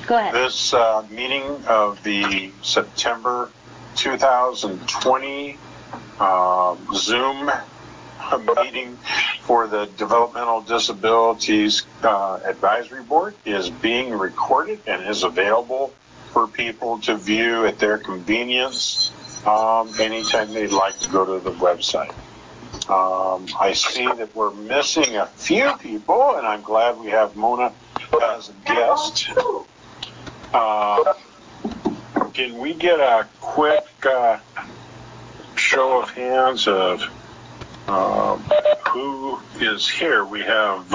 Go ahead. This meeting of the September 2020 Zoom meeting for the Developmental Disabilities Advisory Board is being recorded and is available for people to view at their convenience anytime they'd like to go to the website. I see that we're missing a few people, and I'm glad we have Mona as a guest. Can we get a quick show of hands of who is here? We have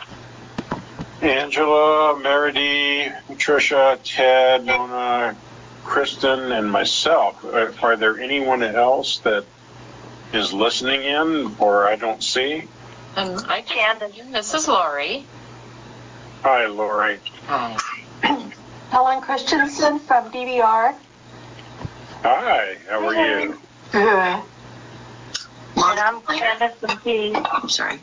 Angela, Meredy, Patricia, Ted, Mona, Kristen, and myself. Are there anyone else that is listening in or I don't see? I can. This is Lori. Hi, Lori. Hi. Helen Christensen from DVR. Hi, how are you? Good. And I'm Candace McKee. I'm sorry.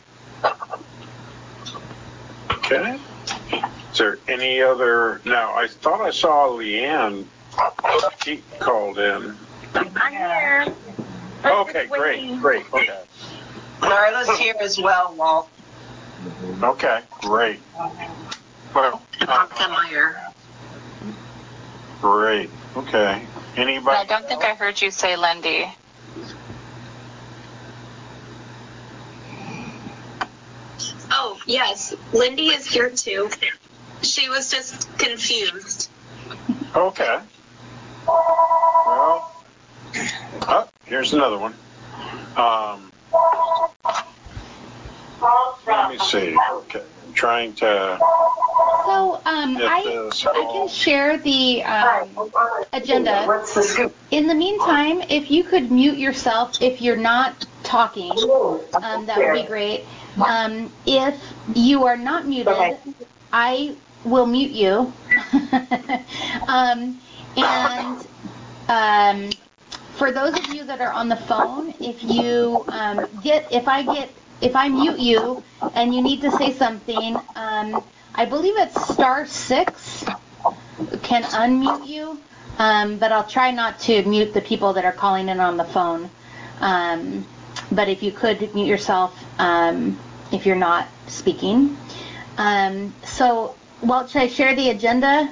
Okay. Is there any other? Now, I thought I saw Leanne. She called in. I'm here. Okay, great. Okay. Darla's here as well, Walt. Okay, great. Well, Meyer. great. Okay. Anybody? I don't think I heard you say Lindy. Oh, yes. Lindy is here too. She was just confused. Okay. Well, here's another one. Let me see. Okay. I'm trying to. So I can share the agenda. What's the scoop? In the meantime, if you could mute yourself if you're not talking, that would be great. If you are not muted, I will mute you. And for those of you that are on the phone, if you if I mute you and you need to say something, I believe it's *6 can unmute you, but I'll try not to mute the people that are calling in on the phone. But if you could mute yourself if you're not speaking. So, Walt, should I share the agenda?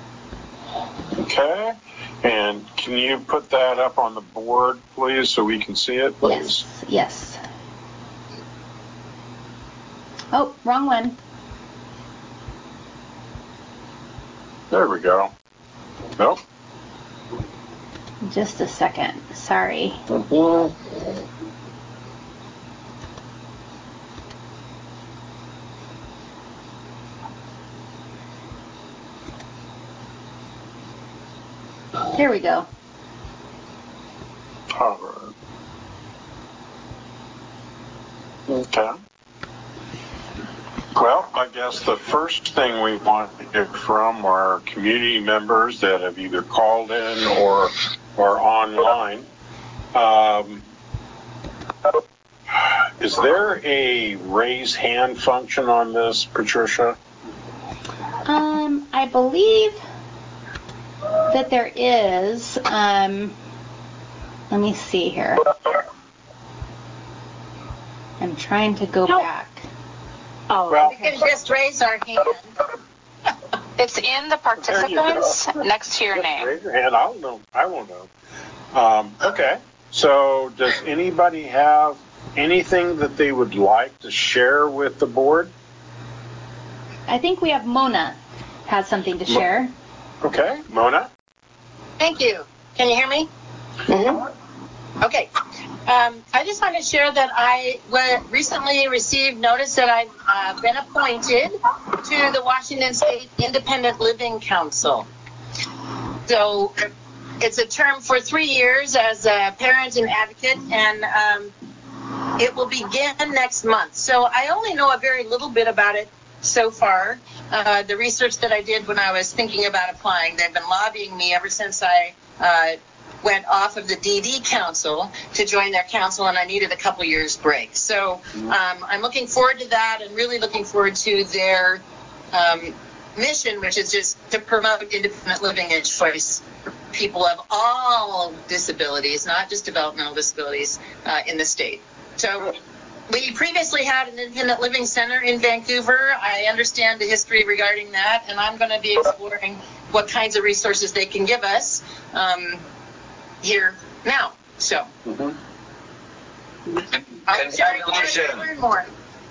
Okay. And can you put that up on the board, please, so we can see it, please? Yes. Oh, wrong one. There we go. Nope. Just a second. Sorry. Here we go. All right. Okay. Well, I guess the first thing we want to hear from our community members that have either called in or are online. Is there a raise hand function on this, Patricia? I believe that there is. Let me see here. I'm trying to go back. Oh, Well, we can just raise our hand. It's in the participants next to your name. Raise your hand. I won't know. Okay. So does anybody have anything that they would like to share with the board? I think we have Mona has something to share. Okay. Mona? Thank you. Can you hear me? Mm-hmm. Okay. I just want to share that I recently received notice that I've been appointed to the Washington State Independent Living Council. So it's a term for 3 years as a parent and advocate, and it will begin next month. So I only know a very little bit about it so far. The research that I did when I was thinking about applying, they've been lobbying me ever since I went off of the DD Council to join their council, and I needed a couple years break. So I'm looking forward to that and really looking forward to their mission, which is just to promote independent living and choice for people of all disabilities, not just developmental disabilities, in the state. So we previously had an independent living center in Vancouver. I understand the history regarding that, and I'm going to be exploring what kinds of resources they can give us here now. So I'm sorry, learn more.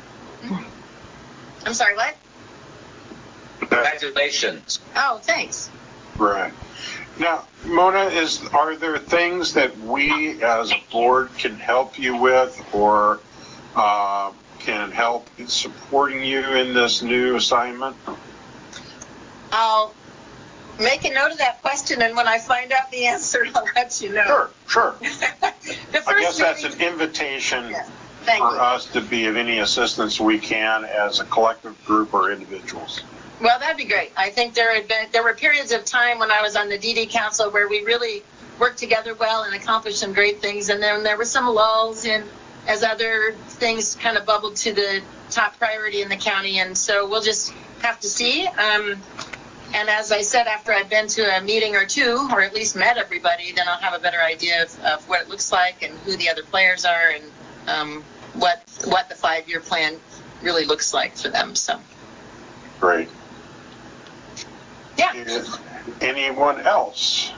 I'm sorry, what? Congratulations. Oh, thanks. Right. Now, Mona, are there things that we as a board can help you with, or can help in supporting you in this new assignment? I'll make a note of that question, and when I find out the answer, I'll let you know. Sure. The I guess first that's meeting- an invitation Thank for you. us to be of any assistance we can as a collective group or individuals. Well, that'd be great. I think there were periods of time when I was on the DD Council where we really worked together well and accomplished some great things, and then there were some lulls as other things kind of bubbled to the top priority in the county, and so we'll just have to see. And as I said, after I've been to a meeting or two, or at least met everybody, then I'll have a better idea of what it looks like and who the other players are, and what the 5-year plan really looks like for them. So Great. yeah. Anyone else?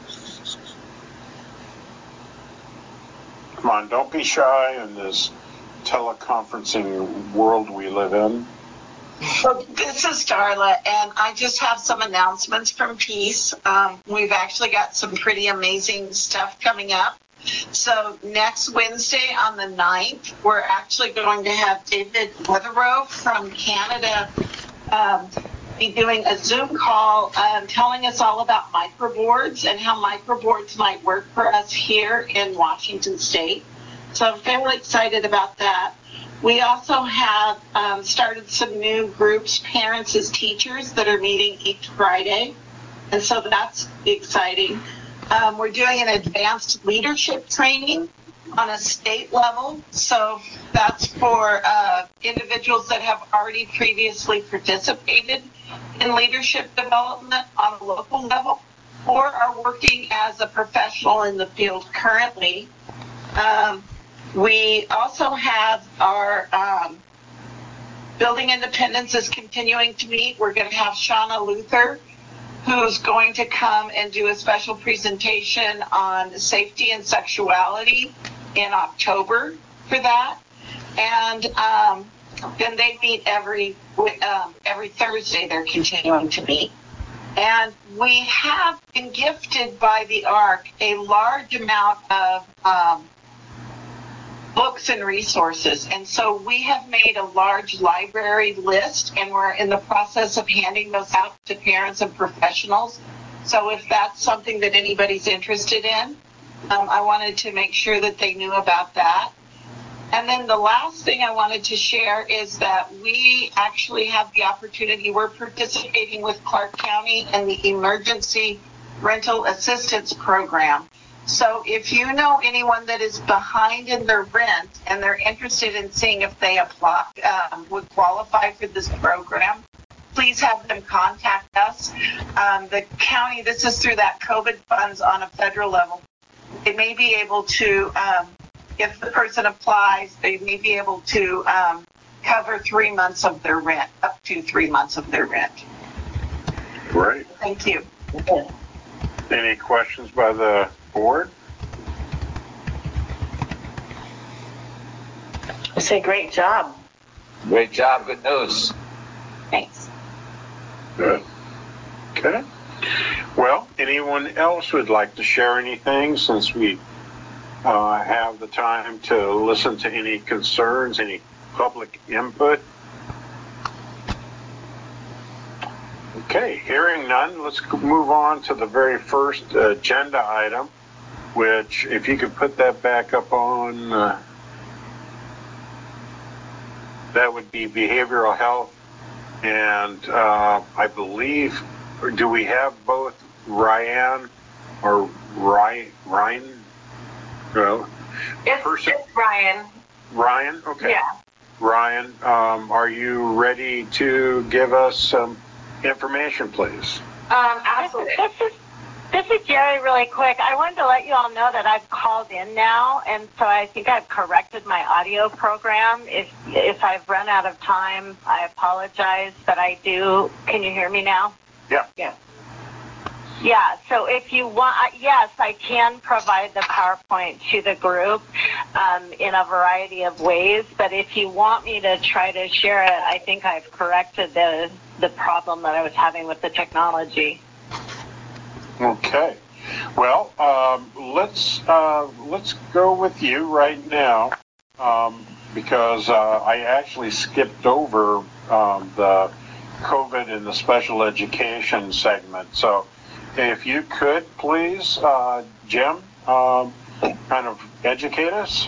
Come on, don't be shy in this teleconferencing world we live in. So this is Darla, and I just have some announcements from Peace. We've actually got some pretty amazing stuff coming up. So next Wednesday on the 9th, we're actually going to have David Weatherow from Canada be doing a Zoom call telling us all about microboards and how microboards might work for us here in Washington State. So I'm fairly excited about that. We also have started some new groups, parents as teachers, that are meeting each Friday. And so that's exciting. We're doing an advanced leadership training on a state level. So that's for individuals that have already previously participated in leadership development on a local level or are working as a professional in the field currently. We also have our Building Independence is continuing to meet. We're going to have Shauna Luther, who's going to come and do a special presentation on safety and sexuality in October for that. And then they meet every Thursday. They're continuing to meet. And we have been gifted by the ARC a large amount of books and resources. And so we have made a large library list, and we're in the process of handing those out to parents and professionals. So if that's something that anybody's interested in, I wanted to make sure that they knew about that. And then the last thing I wanted to share is that we actually have the opportunity, we're participating with Clark County in the Emergency Rental Assistance Program. So if you know anyone that is behind in their rent and they're interested in seeing if they would qualify for this program, please have them contact us. The county, this is through that COVID funds on a federal level. They may be able to, if the person applies, they may be able to cover 3 months of their rent, up to 3 months of their rent. Great. Thank you. Any questions by the board? I say great job. Great job. Good news. Thanks. Good. Okay. Well, anyone else would like to share anything, since we have the time to listen to any concerns, any public input? Okay, hearing none, let's move on to the very first agenda item, which, if you could put that back up on, that would be behavioral health. And I believe, do we have both Ryan or Ryan? It's Ryan. Ryan? Okay. Yeah. Ryan, are you ready to give us some information, please. Absolutely. This is Jerry really quick. I wanted to let you all know that I've called in now, and so I think I've corrected my audio program. If I've run out of time, I apologize, but I do. Can you hear me now? Yeah. Yeah, so if you want, yes, I can provide the PowerPoint to the group in a variety of ways, but if you want me to try to share it, I think I've corrected the problem that I was having with the technology. Okay. Well, let's go with you right now because I actually skipped over the COVID and the special education segment. So if you could, please, Jim, kind of educate us.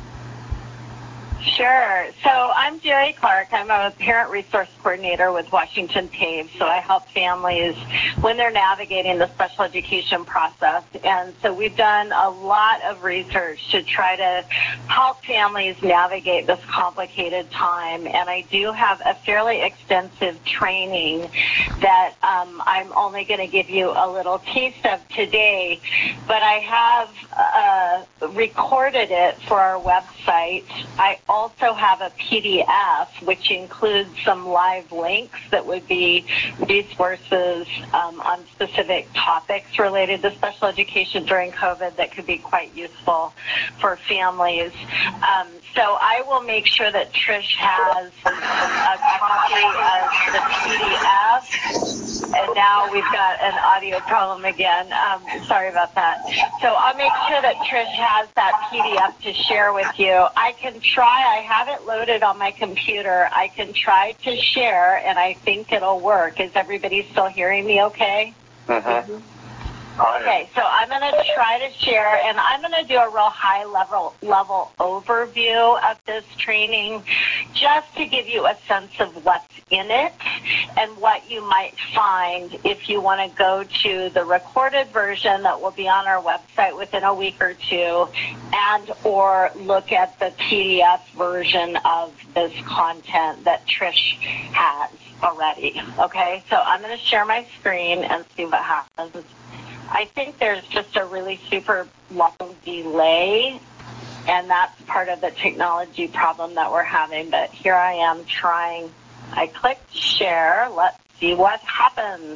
Sure. So I'm Jerry Clark. I'm a parent resource coordinator with Washington PAVE. So I help families when they're navigating the special education process. And so we've done a lot of research to try to help families navigate this complicated time. And I do have a fairly extensive training that I'm only going to give you a little taste of today. But I have recorded it for our website. I also have a PDF which includes some live links that would be resources on specific topics related to special education during COVID that could be quite useful for families. So I will make sure that Trish has a copy of the PDF. And now we've got an audio problem again. Sorry about that. So I'll make sure that Trish has that PDF to share with you. I can try. I have it loaded on my computer. I can try to share, and I think it'll work. Is everybody still hearing me okay? Mm-hmm. Okay, so I'm going to try to share, and I'm going to do a real high-level overview of this training just to give you a sense of what's in it and what you might find if you want to go to the recorded version that will be on our website within a week or two and or look at the PDF version of this content that Trish has already. Okay, so I'm going to share my screen and see what happens. I think there's just a really super long delay, and that's part of the technology problem that we're having. But here I am trying. I clicked share. Let's see what happens.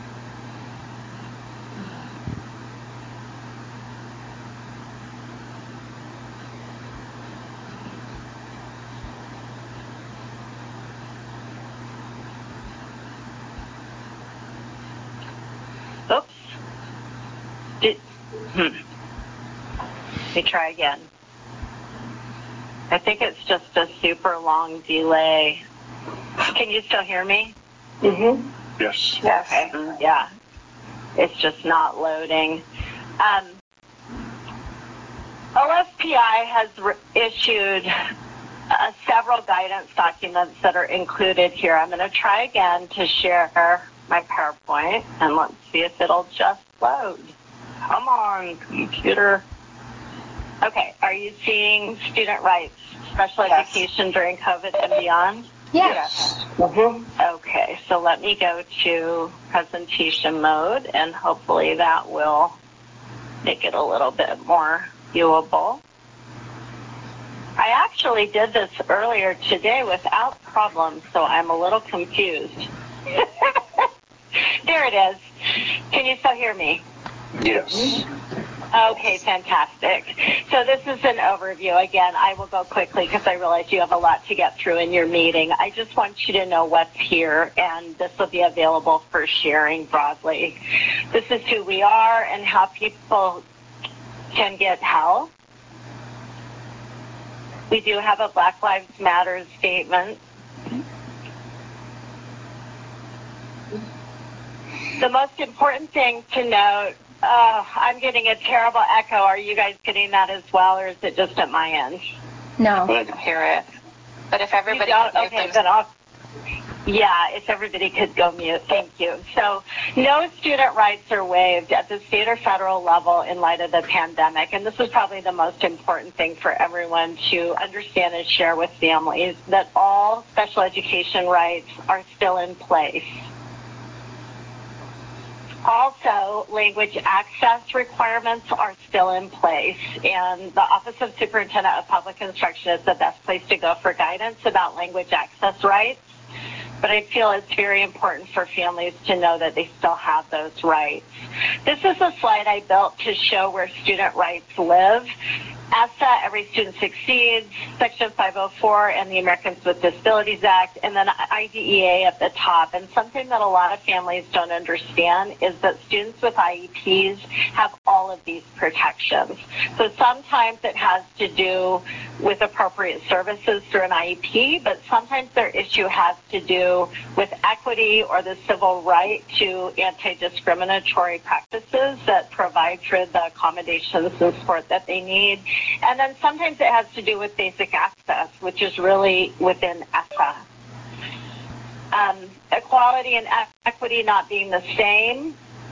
Oops. Let me try again. I think it's just a super long delay. Can you still hear me? Mm-hmm. Yes. Okay. Yeah. It's just not loading. OSPI has issued several guidance documents that are included here. I'm going to try again to share my PowerPoint, and let's see if it'll just load. Come on, computer. Okay, are you seeing student rights, special education during COVID and beyond? Yes. Mm-hmm. Okay, so let me go to presentation mode, and hopefully that will make it a little bit more viewable. I actually did this earlier today without problems, so I'm a little confused. There it is. Can you still hear me? Yes. Okay, fantastic. So this is an overview. Again, I will go quickly because I realize you have a lot to get through in your meeting. I just want you to know what's here, and this will be available for sharing broadly. This is who we are and how people can get help. We do have a Black Lives Matter statement. The most important thing to note, I'm getting a terrible echo. Are you guys getting that as well, or is it just at my end? No. I can hear it. But if everybody You don't? could mute Okay, then if everybody could go mute. Thank you. So no student rights are waived at the state or federal level in light of the pandemic. And this is probably the most important thing for everyone to understand and share with families, that all special education rights are still in place. Also, language access requirements are still in place, and the Office of Superintendent of Public Instruction is the best place to go for guidance about language access rights. But I feel it's very important for families to know that they still have those rights. This is a slide I built to show where student rights live. ESSA, Every Student Succeeds, Section 504, and the Americans with Disabilities Act, and then IDEA at the top. And something that a lot of families don't understand is that students with IEPs have all of these protections. So sometimes it has to do with appropriate services through an IEP, but sometimes their issue has to do with equity or the civil right to anti-discriminatory practices that provide for the accommodations and support that they need. And then sometimes it has to do with basic access, which is really within ESSA. Equality and equity not being the same.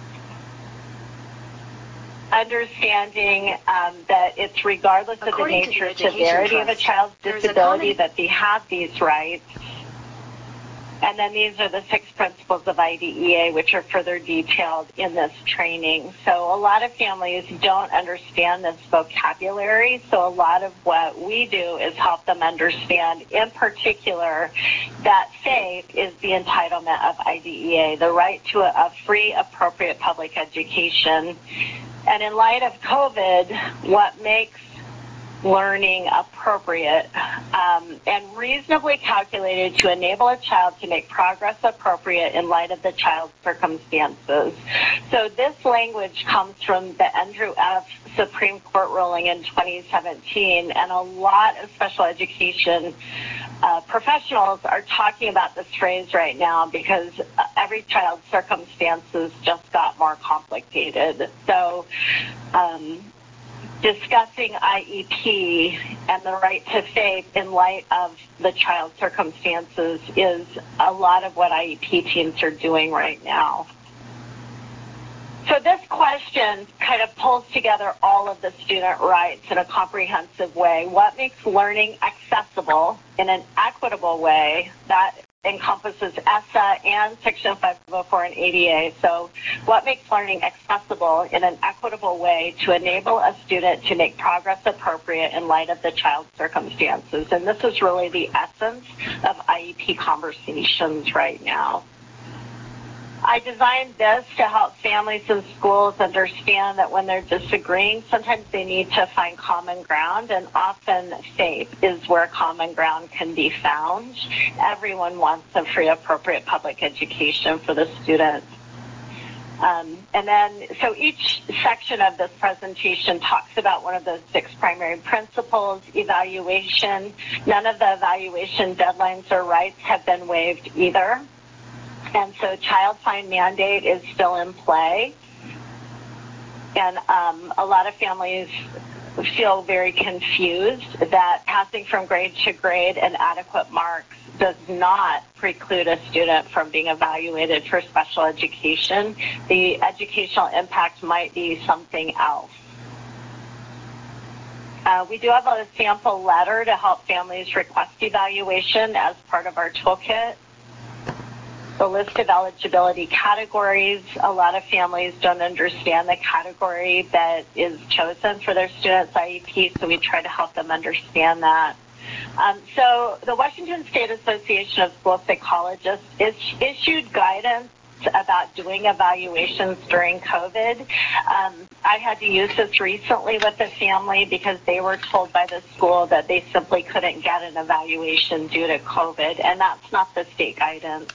Understanding that it's regardless of the nature or severity of a child's disability that they have these rights. And then these are the 6 principles of IDEA, which are further detailed in this training. So a lot of families don't understand this vocabulary. So a lot of what we do is help them understand, in particular, that FAPE is the entitlement of IDEA, the right to a free, appropriate public education. And in light of COVID, what makes learning appropriate and reasonably calculated to enable a child to make progress appropriate in light of the child's circumstances. So this language comes from the Andrew F. Supreme Court ruling in 2017, and a lot of special education professionals are talking about this phrase right now because every child's circumstances just got more complicated. So discussing IEP and the right to FAPE in light of the child's circumstances is a lot of what IEP teams are doing right now. So this question kind of pulls together all of the student rights in a comprehensive way. What makes learning accessible in an equitable way? That encompasses ESSA and Section 504 and ADA. So what makes learning accessible in an equitable way to enable a student to make progress appropriate in light of the child's circumstances? And this is really the essence of IEP conversations right now. I designed this to help families and schools understand that when they're disagreeing, sometimes they need to find common ground, and often FAPE is where common ground can be found. Everyone wants a free, appropriate public education for the students. And then, so each section of this presentation talks about one of those 6 primary principles: evaluation. None of the evaluation deadlines or rights have been waived either. And so child find mandate is still in play. And a lot of families feel very confused that passing from grade to grade and adequate marks does not preclude a student from being evaluated for special education. The educational impact might be something else. We do have a sample letter to help families request evaluation as part of our toolkit. The list of eligibility categories. A lot of families don't understand the category that is chosen for their students' IEP, so we try to help them understand that. So the Washington State Association of School Psychologists issued guidance about doing evaluations during COVID. I had to use this recently with a family because they were told by the school that they simply couldn't get an evaluation due to COVID, and that's not the state guidance.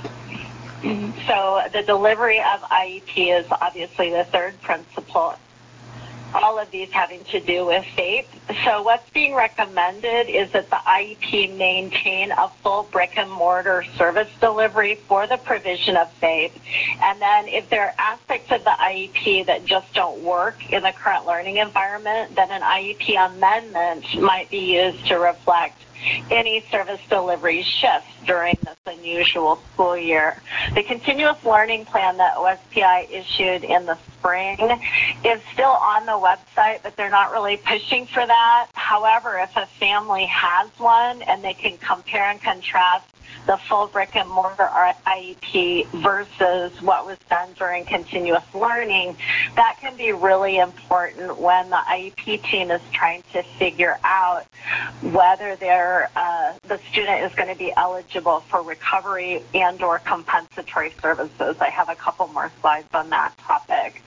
So the delivery of IEP is obviously the 3rd principle, all of these having to do with FAPE. So what's being recommended is that the IEP maintain a full brick-and-mortar service delivery for the provision of FAPE. And then if there are aspects of the IEP that just don't work in the current learning environment, then an IEP amendment might be used to reflect any service delivery shifts during this unusual school year. The continuous learning plan that OSPI issued in the spring is still on the website, but they're not really pushing for that. However, if a family has one and they can compare and contrast the full brick and mortar IEP versus what was done during continuous learning, that can be really important when the IEP team is trying to figure out whether the student is going to be eligible for recovery and or compensatory services. I have a couple more slides on that topic.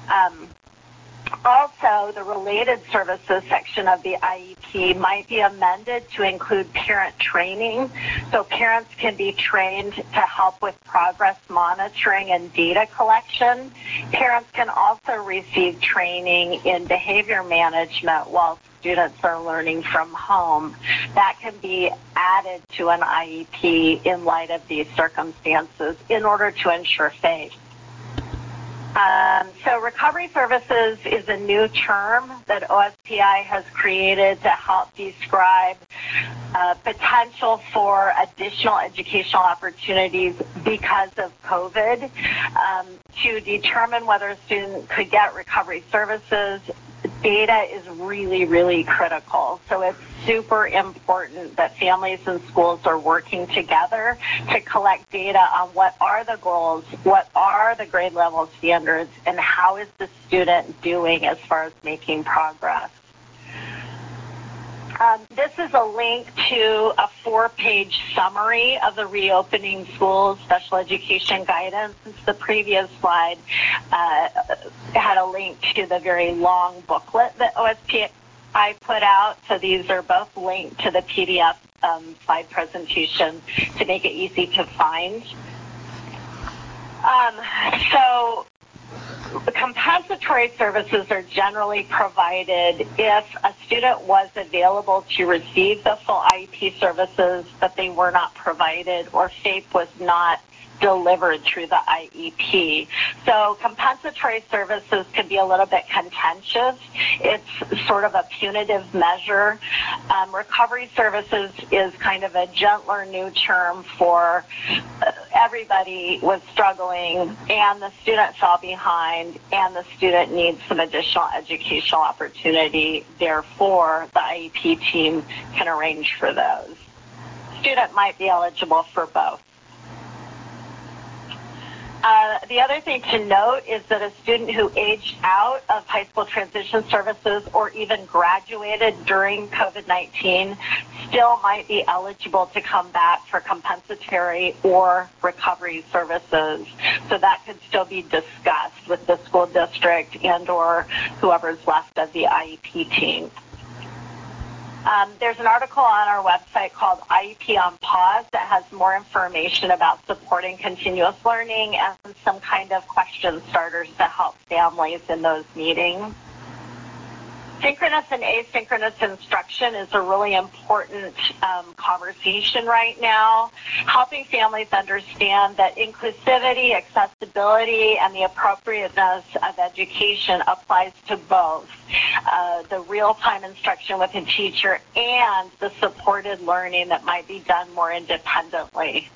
Also, the related services section of the IEP might be amended to include parent training, so parents can be trained to help with progress monitoring and data collection. Parents can also receive training in behavior management while students are learning from home. That can be added to an IEP in light of these circumstances in order to ensure FAPE. So recovery services is a new term that OSPI has created to help describe potential for additional educational opportunities because of COVID. To determine whether a student could get recovery services, data is really, really critical. So it's super important that families and schools are working together to collect data on what are the goals, what are the grade level standards, and how is the student doing as far as making progress. This is a link to a 4-page summary of the Reopening Schools Special Education Guidance. The previous slide had a link to the very long booklet that OSPI put out. So these are both linked to the PDF slide presentation to make it easy to find. So compensatory services are generally provided if a student was available to receive the full IEP services, but they were not provided, or FAPE was not delivered through the IEP. So compensatory services can be a little bit contentious. It's sort of a punitive measure. Recovery services is kind of a gentler new term for everybody was struggling and the student fell behind and the student needs some additional educational opportunity. Therefore, the IEP team can arrange for those. Student might be eligible for both. The other thing to note is that a student who aged out of high school transition services or even graduated during COVID-19 still might be eligible to come back for compensatory or recovery services. So that could still be discussed with the school district and or whoever's left of the IEP team. There's an article on our website called IEP on Pause that has more information about supporting continuous learning and some kind of question starters to help families in those meetings. Synchronous and asynchronous instruction is a really important conversation right now, helping families understand that inclusivity, accessibility, and the appropriateness of education applies to both the real-time instruction with a teacher and the supported learning that might be done more independently.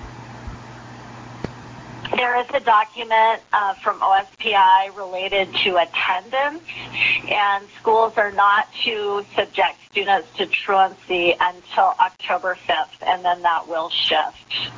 There is a document from OSPI related to attendance, and schools are not to subject students to truancy until October 5th, and then that will shift.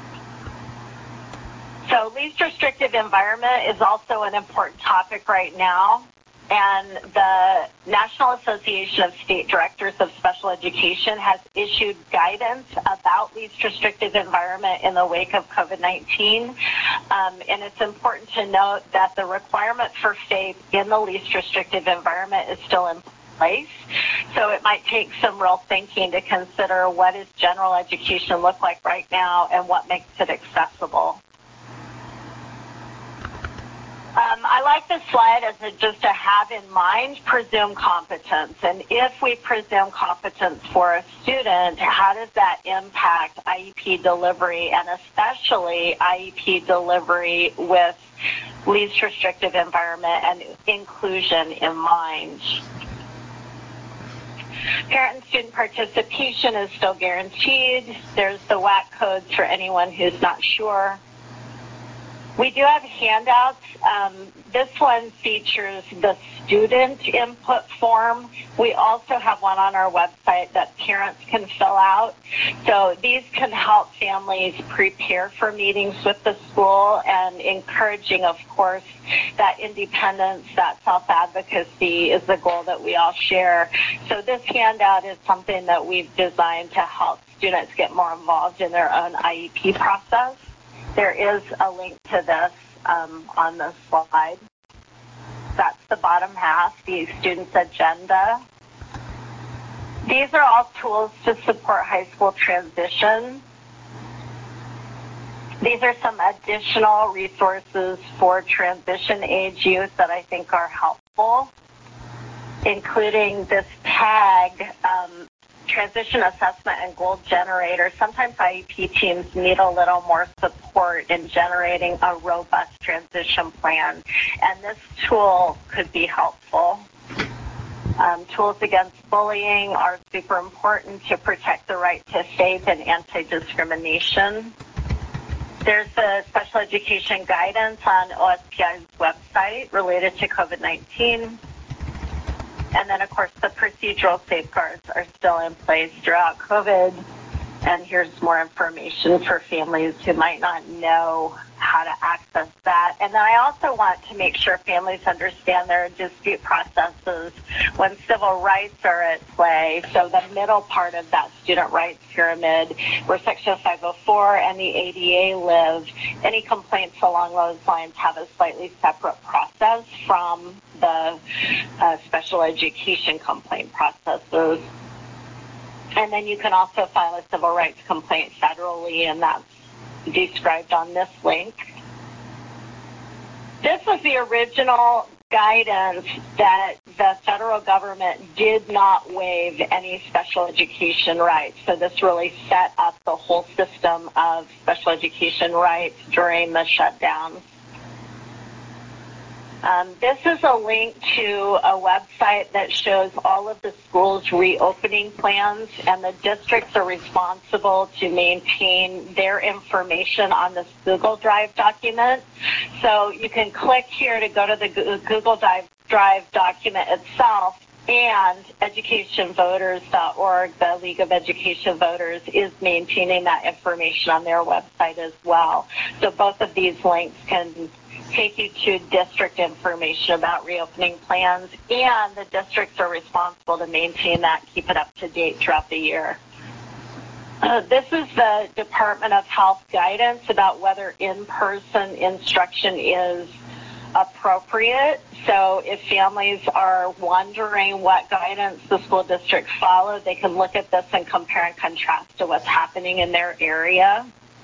So least restrictive environment is also an important topic right now. And the National Association of State Directors of Special Education has issued guidance about least restrictive environment in the wake of COVID-19. And it's important to note that the requirement for FAPE in the least restrictive environment is still in place. So it might take some real thinking to consider what does general education look like right now and what makes it accessible. I like this slide as just to have in mind presumed competence. And if we presume competence for a student, how does that impact IEP delivery, and especially IEP delivery with least restrictive environment and inclusion in mind? Parent and student participation is still guaranteed. There's the WAC codes for anyone who's not sure. We do have handouts. This one features the student input form. We also have one on our website that parents can fill out. So these can help families prepare for meetings with the school and encouraging, of course, that independence, that self-advocacy is the goal that we all share. So this handout is something that we've designed to help students get more involved in their own IEP process. There is a link to this on the slide. That's the bottom half, the student's agenda. These are all tools to support high school transition. These are some additional resources for transition age youth that I think are helpful, including this tag, Transition Assessment and Goal Generator. Sometimes IEP teams need a little more support in generating a robust transition plan, and this tool could be helpful. Tools against bullying are super important to protect the right to faith and anti-discrimination. There's the special education guidance on OSPI's website related to COVID-19. And then, of course, the procedural safeguards are still in place throughout COVID. And here's more information for families who might not know how to access that. And then I also want to make sure families understand their dispute processes when civil rights are at play. So the middle part of that student rights pyramid, where Section 504 and the ADA live, any complaints along those lines have a slightly separate process from the special education complaint processes. And then you can also file a civil rights complaint federally, and that's described on this link. This was the original guidance that the federal government did not waive any special education rights. So this really set up the whole system of special education rights during the shutdown. This is a link to a website that shows all of the schools' reopening plans, and the districts are responsible to maintain their information on this Google Drive document. So you can click here to go to the Google Drive document itself, and educationvoters.org, the League of Education Voters, is maintaining that information on their website as well. So both of these links can take you to district information about reopening plans, and the districts are responsible to maintain that, keep it up to date throughout the year. This is the Department of Health guidance about whether in-person instruction is appropriate. So if families are wondering what guidance the school district followed, they can look at this and compare and contrast to what's happening in their area.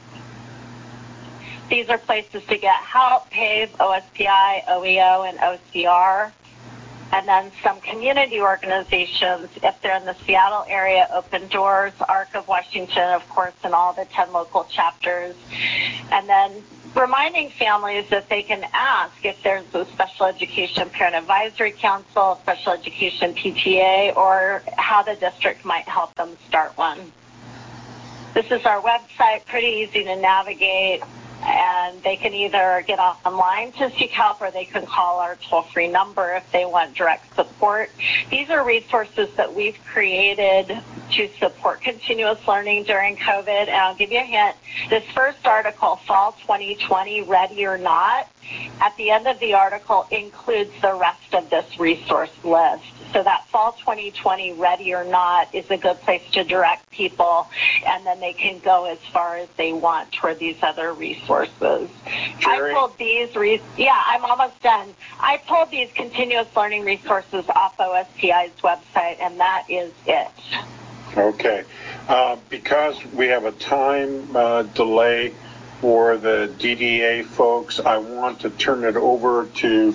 These are places to get help: PAVE, OSPI, OEO, and OCR. And then some community organizations, if they're in the Seattle area, Open Doors, ARC of Washington, of course, and all the 10 local chapters. And then reminding families that they can ask if there's a special education parent advisory council, special education PTA, or how the district might help them start one. This is our website, pretty easy to navigate, and they can either get online to seek help, or they can call our toll-free number if they want direct support. These are resources that we've created to support continuous learning during COVID. And I'll give you a hint. This first article, Fall 2020, Ready or Not, at the end of the article includes the rest of this resource list. So that Fall 2020 Ready or Not is a good place to direct people, and then they can go as far as they want toward these other resources. Jerry? I pulled these, I'm almost done. I pulled these continuous learning resources off OSPI's website, and that is it. Okay. Because we have a time delay for the DDA folks, I want to turn it over to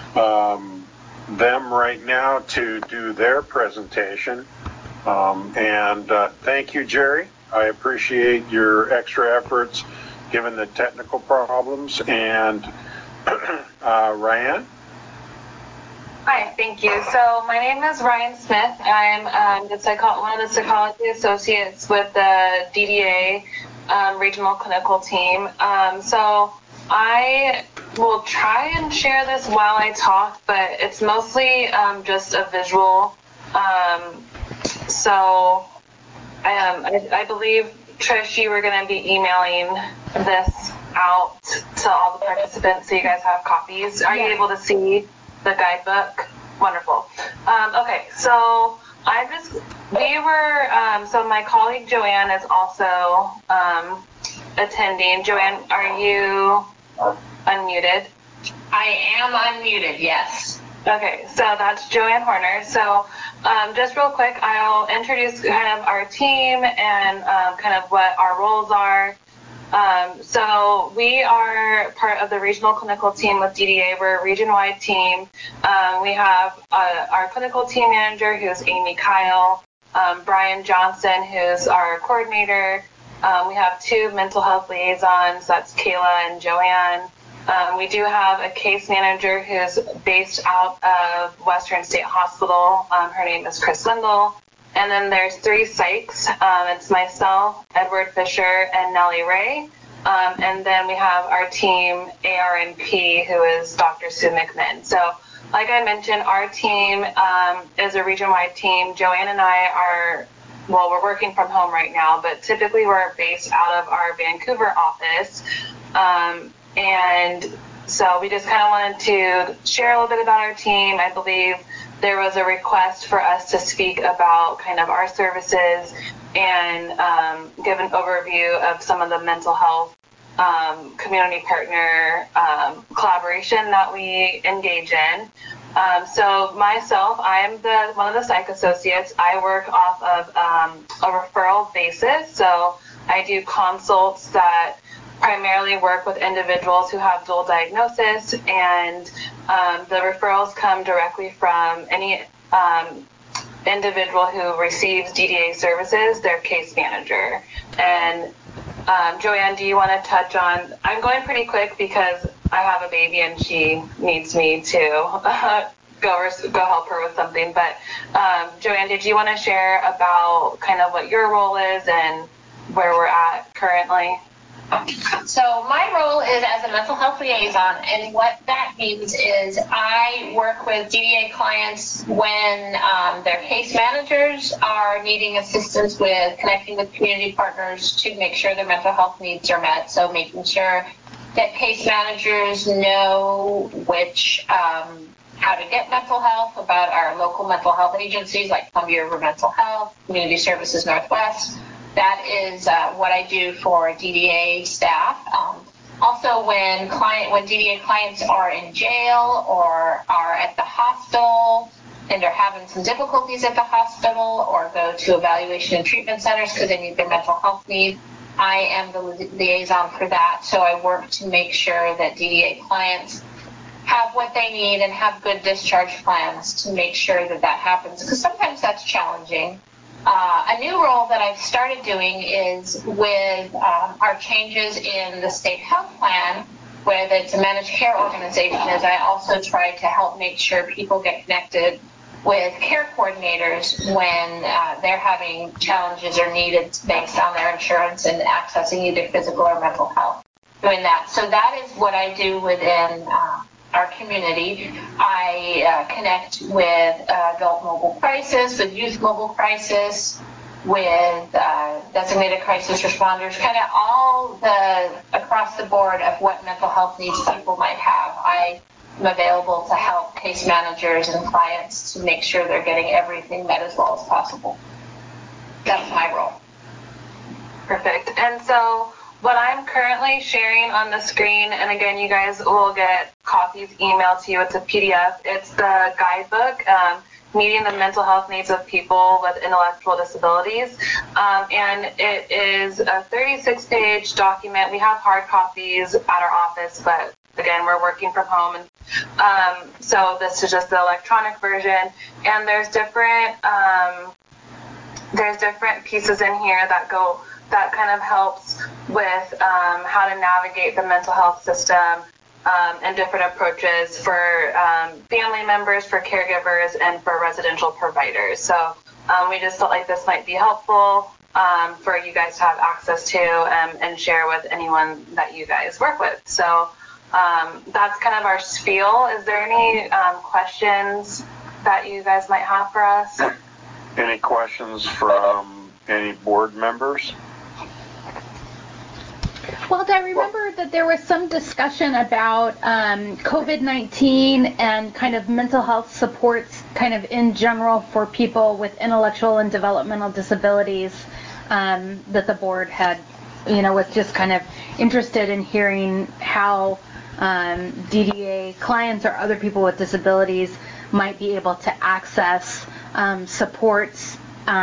them right now to do their presentation. And thank you, Jerry. I appreciate your extra efforts given the technical problems. And Ryan? Hi, thank you. So my name is Ryan Smith. I'm one of the psychology associates with the DDA regional clinical team. So I will try and share this while I talk, but it's mostly just a visual. So I believe, Trish, you were going to be emailing this out to all the participants so you guys have copies. Are you able to see the guidebook? Wonderful. Okay, so so my colleague Joanne is also attending. Joanne, are you unmuted? I am unmuted, yes. Okay, so that's Joanne Horner. So just real quick, I'll introduce kind of our team and kind of what our roles are. So we are part of the regional clinical team with DDA. We're a region-wide team. We have our clinical team manager, who's Amy Kyle, Brian Johnson, who's our coordinator. We have 2 mental health liaisons, that's Kayla and Joanne. We do have a case manager who's based out of Western State Hospital. Her name is Chris Lindell. And then there's 3 psychs. It's myself, Edward Fisher, and Nellie Ray. And then we have our team, ARNP, who is Dr. Sue McMinn. So like I mentioned, our team is a region-wide team. Joanne and I we're working from home right now, but typically we're based out of our Vancouver office. And so we just kind of wanted to share a little bit about our team. I believe there was a request for us to speak about kind of our services and give an overview of some of the mental health community partner collaboration that we engage in. So myself, I'm one of the psych associates. I work off of a referral basis. So I do consults that primarily work with individuals who have dual diagnosis, and the referrals come directly from any individual who receives DDA services, their case manager. And Joanne, do you want to touch on, I'm going pretty quick because I have a baby and she needs me to go help her with something, but Joanne, did you want to share about kind of what your role is and where we're at currently? So my role is as a mental health liaison, and what that means is I work with DDA clients when their case managers are needing assistance with connecting with community partners to make sure their mental health needs are met. So making sure that case managers know how to get mental health, about our local mental health agencies like Columbia River Mental Health, Community Services Northwest. That is what I do for DDA staff. Also, when DDA clients are in jail or are at the hospital and are having some difficulties at the hospital or go to evaluation and treatment centers because they need their mental health needs, I am the liaison for that. So I work to make sure that DDA clients have what they need and have good discharge plans to make sure that happens, because sometimes that's challenging. A new role that I've started doing is with our changes in the state health plan, where it's a managed care organization, is I also try to help make sure people get connected with care coordinators when they're having challenges or needs based on their insurance and accessing either physical or mental health. Doing that. So that is what I do within our community. I connect with adult mobile crisis, with youth mobile crisis, with designated crisis responders, kind of all across the board of what mental health needs people might have. I am available to help case managers and clients to make sure they're getting everything met as well as possible. That's my role. Perfect. And so what I'm currently sharing on the screen, and again, you guys will get copies emailed to you. It's a PDF. It's the guidebook, Meeting the Mental Health Needs of People with Intellectual Disabilities. And it is a 36-page document. We have hard copies at our office, but again, we're working from home. And so this is just the electronic version. And there's different pieces in here that kind of helps with how to navigate the mental health system and different approaches for family members, for caregivers, and for residential providers. So We just felt like this might be helpful for you guys to have access to and share with anyone that you guys work with. So that's kind of our spiel. Is there any questions that you guys might have for us? Any questions from any board members? Well, I remember that there was some discussion about COVID-19 and kind of mental health supports kind of in general for people with intellectual and developmental disabilities that the board had, was just kind of interested in hearing how DDA clients or other people with disabilities might be able to access supports.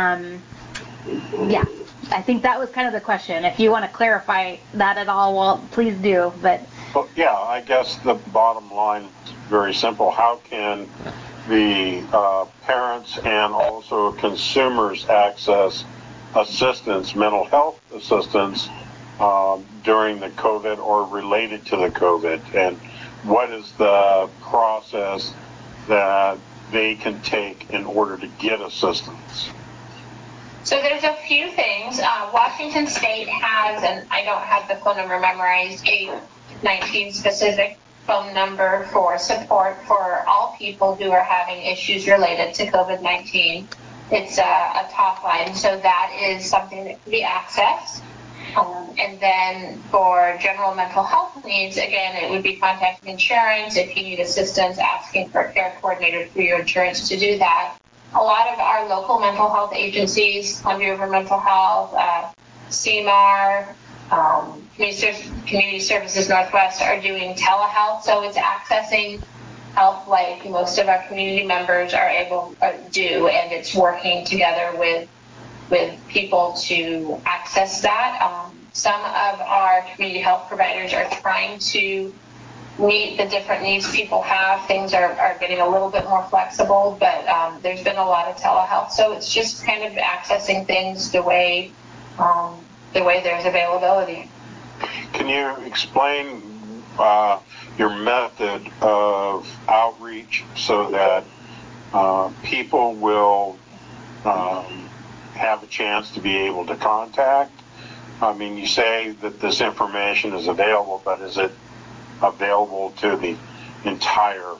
Yeah, I think that was kind of the question. If you want to clarify that at all, well, please do. But well, yeah, I guess the bottom line is very simple. How can the parents and also consumers access assistance, mental health assistance during the COVID or related to the COVID? And what is the process that they can take in order to get assistance? So there's a few things. Washington State has, and I don't have the phone number memorized, a 19 specific phone number for support for all people who are having issues related to COVID-19. It's a top line, so that is something that can be accessed. And then for general mental health needs, again, it would be contacting insurance if you need assistance, asking for a care coordinator through your insurance to do that. A lot of our local mental health agencies, Columbia River Mental Health, CMAR, Community Services Northwest are doing telehealth, so it's accessing help like most of our community members are able to do, and it's working together with people to access that. Some of our community health providers are trying to meet the different needs people have. Things are getting a little bit more flexible, but there's been a lot of telehealth, so it's just kind of accessing things the way there's availability. Can you explain your method of outreach so that people will have a chance to be able to contact? I mean, you say that this information is available, but is it available to the entire,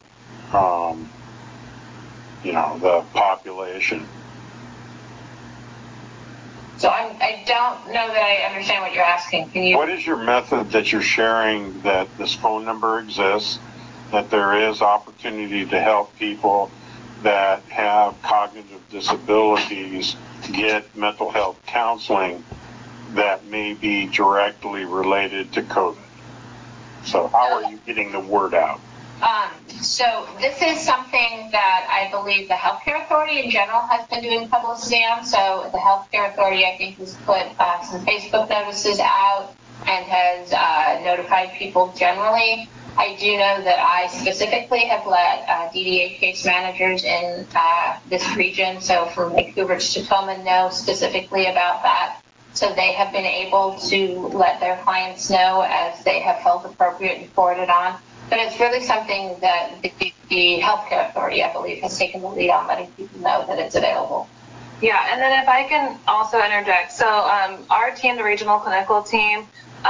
the population? So I don't know that I understand what you're asking. Can you? What is your method that you're sharing that this phone number exists, that there is opportunity to help people that have cognitive disabilities get mental health counseling that may be directly related to COVID? So how are you getting the word out? So this is something that I believe the Healthcare Authority in general has been doing publicity on. So the Healthcare Authority, I think, has put some Facebook notices out and has notified people generally. I do know that I specifically have let DDA case managers in this region, so from Vancouver to Tacoma, know specifically about that. So they have been able to let their clients know as they have felt appropriate and forwarded on. But it's really something that the Healthcare Authority, I believe, has taken the lead on letting people know that it's available. Yeah, and then if I can also interject. So our team, the regional clinical team,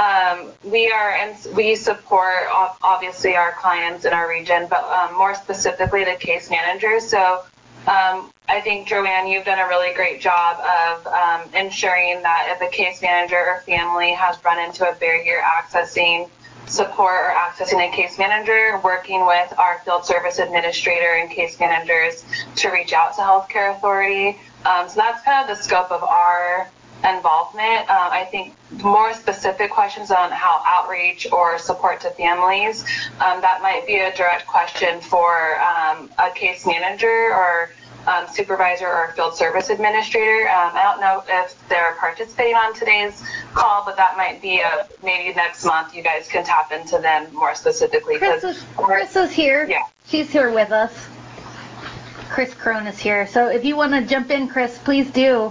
we support obviously our clients in our region, but more specifically the case managers. So I think, Joanne, you've done a really great job of ensuring that if a case manager or family has run into a barrier accessing support or accessing a case manager, working with our field service administrator and case managers to reach out to Healthcare Authority. So that's kind of the scope of our involvement. I think more specific questions on how outreach or support to families, that might be a direct question for a case manager or supervisor or field service administrator. I don't know if they're participating on today's call, but that might be maybe next month you guys can tap into them more specifically. Chris is here. Yeah. She's here with us. Chris Crone is here. So if you want to jump in, Chris, please do.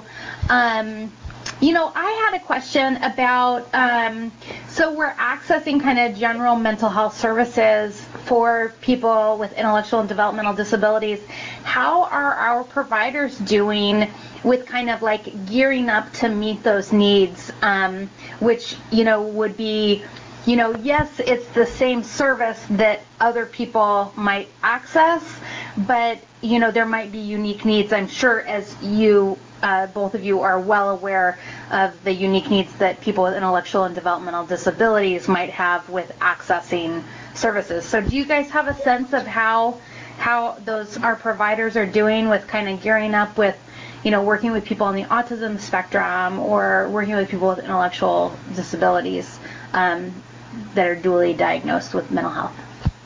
I had a question about, so we're accessing kind of general mental health services for people with intellectual and developmental disabilities. How are our providers doing with kind of like gearing up to meet those needs, which, would be, yes, it's the same service that other people might access, but, there might be unique needs. I'm sure, as you, both of you are well aware of the unique needs that people with intellectual and developmental disabilities might have with accessing services. So do you guys have a sense of how our providers are doing with kind of gearing up with, working with people on the autism spectrum or working with people with intellectual disabilities that are dually diagnosed with mental health?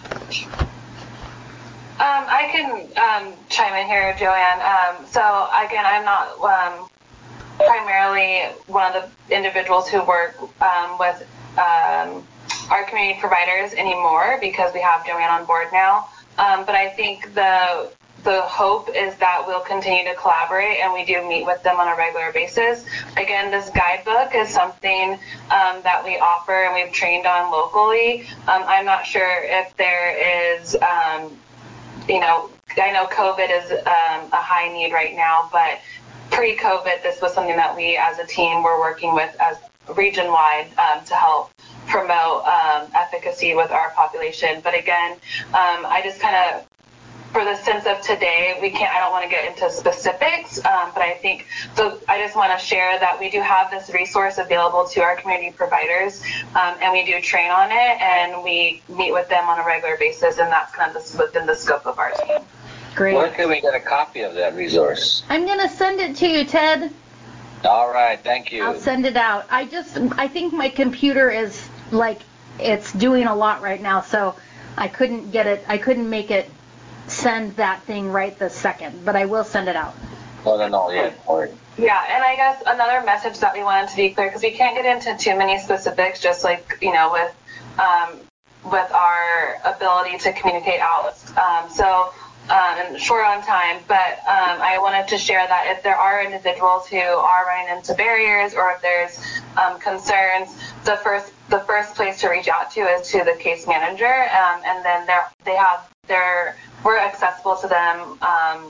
I can chime in here, Joanne. So again, I'm not primarily one of the individuals who work with our community providers anymore because we have Joanne on board now. But I think the hope is that we'll continue to collaborate, and we do meet with them on a regular basis. Again, this guidebook is something that we offer and we've trained on locally. I'm not sure if there is, I know COVID is a high need right now, but pre-COVID, this was something that we as a team were working with as region-wide to help promote efficacy with our population. But again, I just kind of, for the sense of today, I don't want to get into specifics, but I think, so I just want to share that we do have this resource available to our community providers, and we do train on it, and we meet with them on a regular basis, and that's kind of within the scope of our team. Great. Where can we get a copy of that resource? I'm going to send it to you, Ted. All right, thank you. I'll send it out. I think my computer is it's doing a lot right now, so I couldn't make it send that thing right this second, but I will send it out. No, yeah. Yeah, and I guess another message that we wanted to be clear, because we can't get into too many specifics, just like, with our ability to communicate out. And short on time, but I wanted to share that if there are individuals who are running into barriers or if there's concerns, the first place to reach out to is to the case manager, and then we're accessible to them,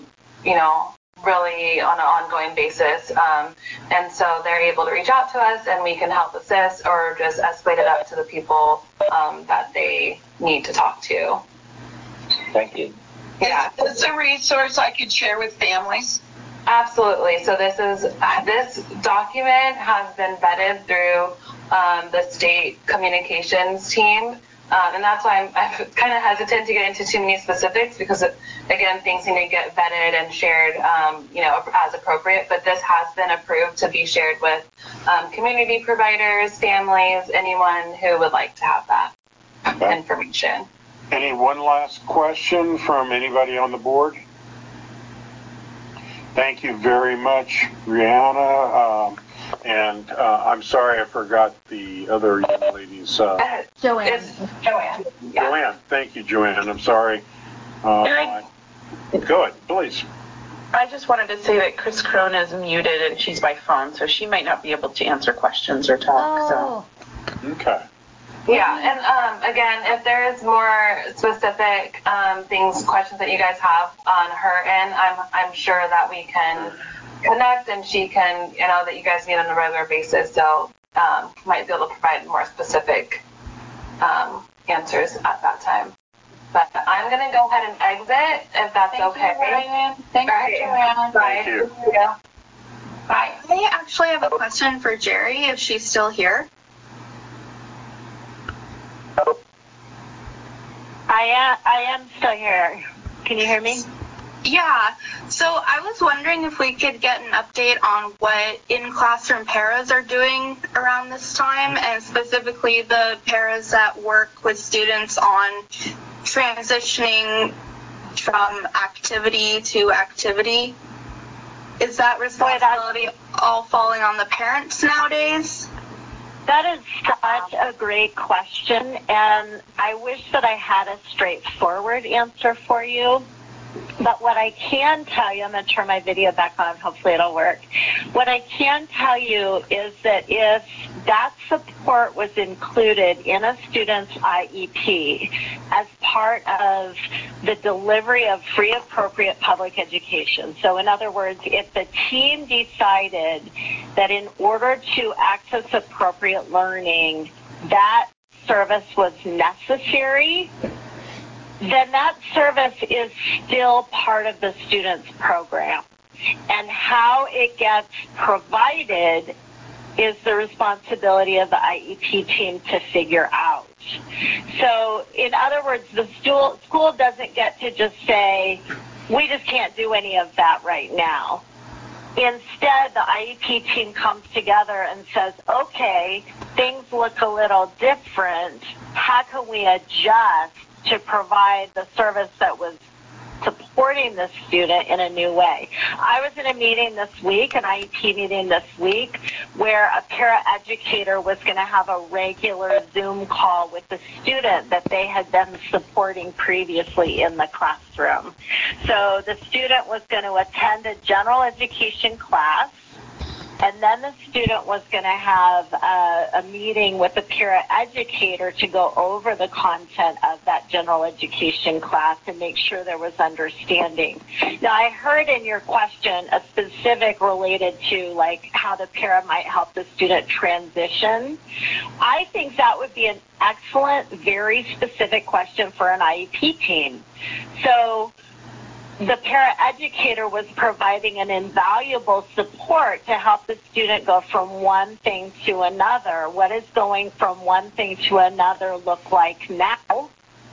really on an ongoing basis, and so they're able to reach out to us and we can help assist or just escalate it up to the people that they need to talk to. Thank you. Yeah, it's a resource I could share with families. Absolutely. So this document has been vetted through the state communications team, and that's why I'm kind of hesitant to get into too many specifics because, again, things need to get vetted and shared, as appropriate. But this has been approved to be shared with community providers, families, anyone who would like to have that information. One last question from anybody on the board? Thank you very much, Rihanna. And I'm sorry I forgot the other young lady's. Joanne. Joanne. Yeah. Joanne. Thank you, Joanne. I'm sorry. Go ahead, please. I just wanted to say that Chris Crone is muted and she's by phone, so she might not be able to answer questions or talk. Oh. So. Okay. Yeah, and again, if there is more specific questions that you guys have on her end, I'm sure that we can connect and she can, that you guys meet on a regular basis, so might be able to provide more specific answers at that time. But I'm going to go ahead and exit if that's okay. Thank you, Joanne. Bye. Thank you. Bye. I actually have a question for Jerry if she's still here. I am still here. Can you hear me? Yeah. So I was wondering if we could get an update on what in-classroom paras are doing around this time, and specifically the paras that work with students on transitioning from activity to activity. Is that responsibility all falling on the parents nowadays? That is such a great question, and I wish that I had a straightforward answer for you. But what I can tell you, I'm going to turn my video back on, hopefully it'll work. What I can tell you is that if that support was included in a student's IEP as part of the delivery of free appropriate public education. So in other words, if the team decided that in order to access appropriate learning, that service was necessary, then that service is still part of the student's program. And how it gets provided is the responsibility of the IEP team to figure out. So, in other words, the school doesn't get to just say, we just can't do any of that right now. Instead, the IEP team comes together and says, okay, things look a little different. How can we adjust to provide the service that was supporting the student in a new way? I was in a meeting this week, an IEP meeting this week, where a paraeducator was going to have a regular Zoom call with the student that they had been supporting previously in the classroom. So the student was going to attend a general education class, and then the student was going to have a meeting with the paraeducator to go over the content of that general education class and make sure there was understanding. Now, I heard in your question a specific related to like how the para might help the student transition. I think that would be an excellent, very specific question for an IEP team. So the paraeducator was providing an invaluable support to help the student go from one thing to another. What does going from one thing to another look like now?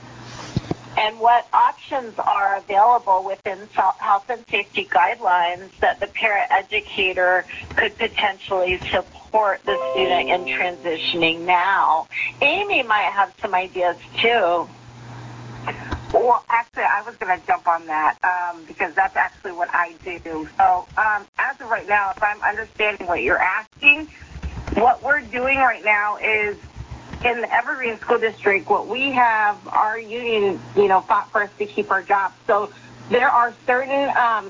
And what options are available within health and safety guidelines that the paraeducator could potentially support the student in transitioning now? Amy might have some ideas too. Well, actually, I was going to jump on that because that's actually what I do. So as of right now, if I'm understanding what you're asking, what we're doing right now is in the Evergreen School District, what we have, our union, fought for us to keep our jobs. So there are certain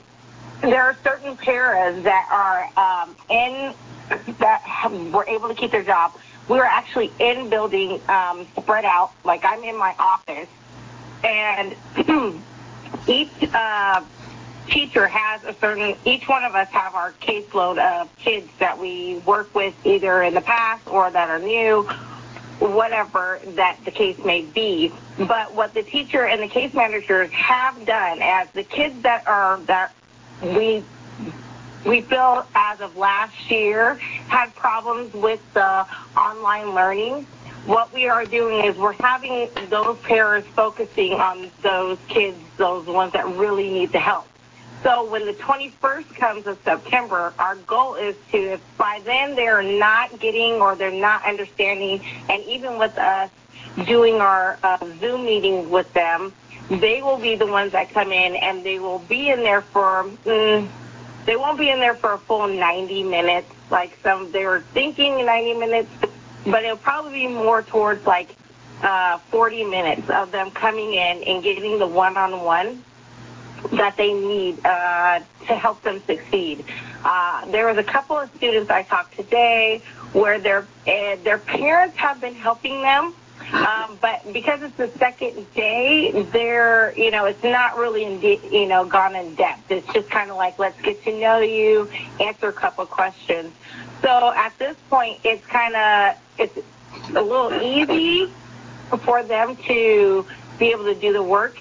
paras that are that were able to keep their job. We were actually in building spread out, like I'm in my office. And each teacher has each one of us have our caseload of kids that we work with either in the past or that are new, whatever that the case may be. But what the teacher and the case managers have done as the kids that we feel as of last year had problems with the online learning, what we are doing is we're having those parents focusing on those kids, those ones that really need the help. So when the 21st comes of September, our goal is to, if by then they're not getting or they're not understanding, and even with us doing our Zoom meetings with them, they will be the ones that come in and they will be in there for, they won't be in there for a full 90 minutes, like they were thinking 90 minutes, but it'll probably be more towards like 40 minutes of them coming in and getting the one-on-one that they need to help them succeed. There was a couple of students I talked today where their parents have been helping them, but because it's the second day, it's not really gone in depth. It's just kind of like, let's get to know you, answer a couple questions. So at this point, it's a little easy for them to be able to do the work.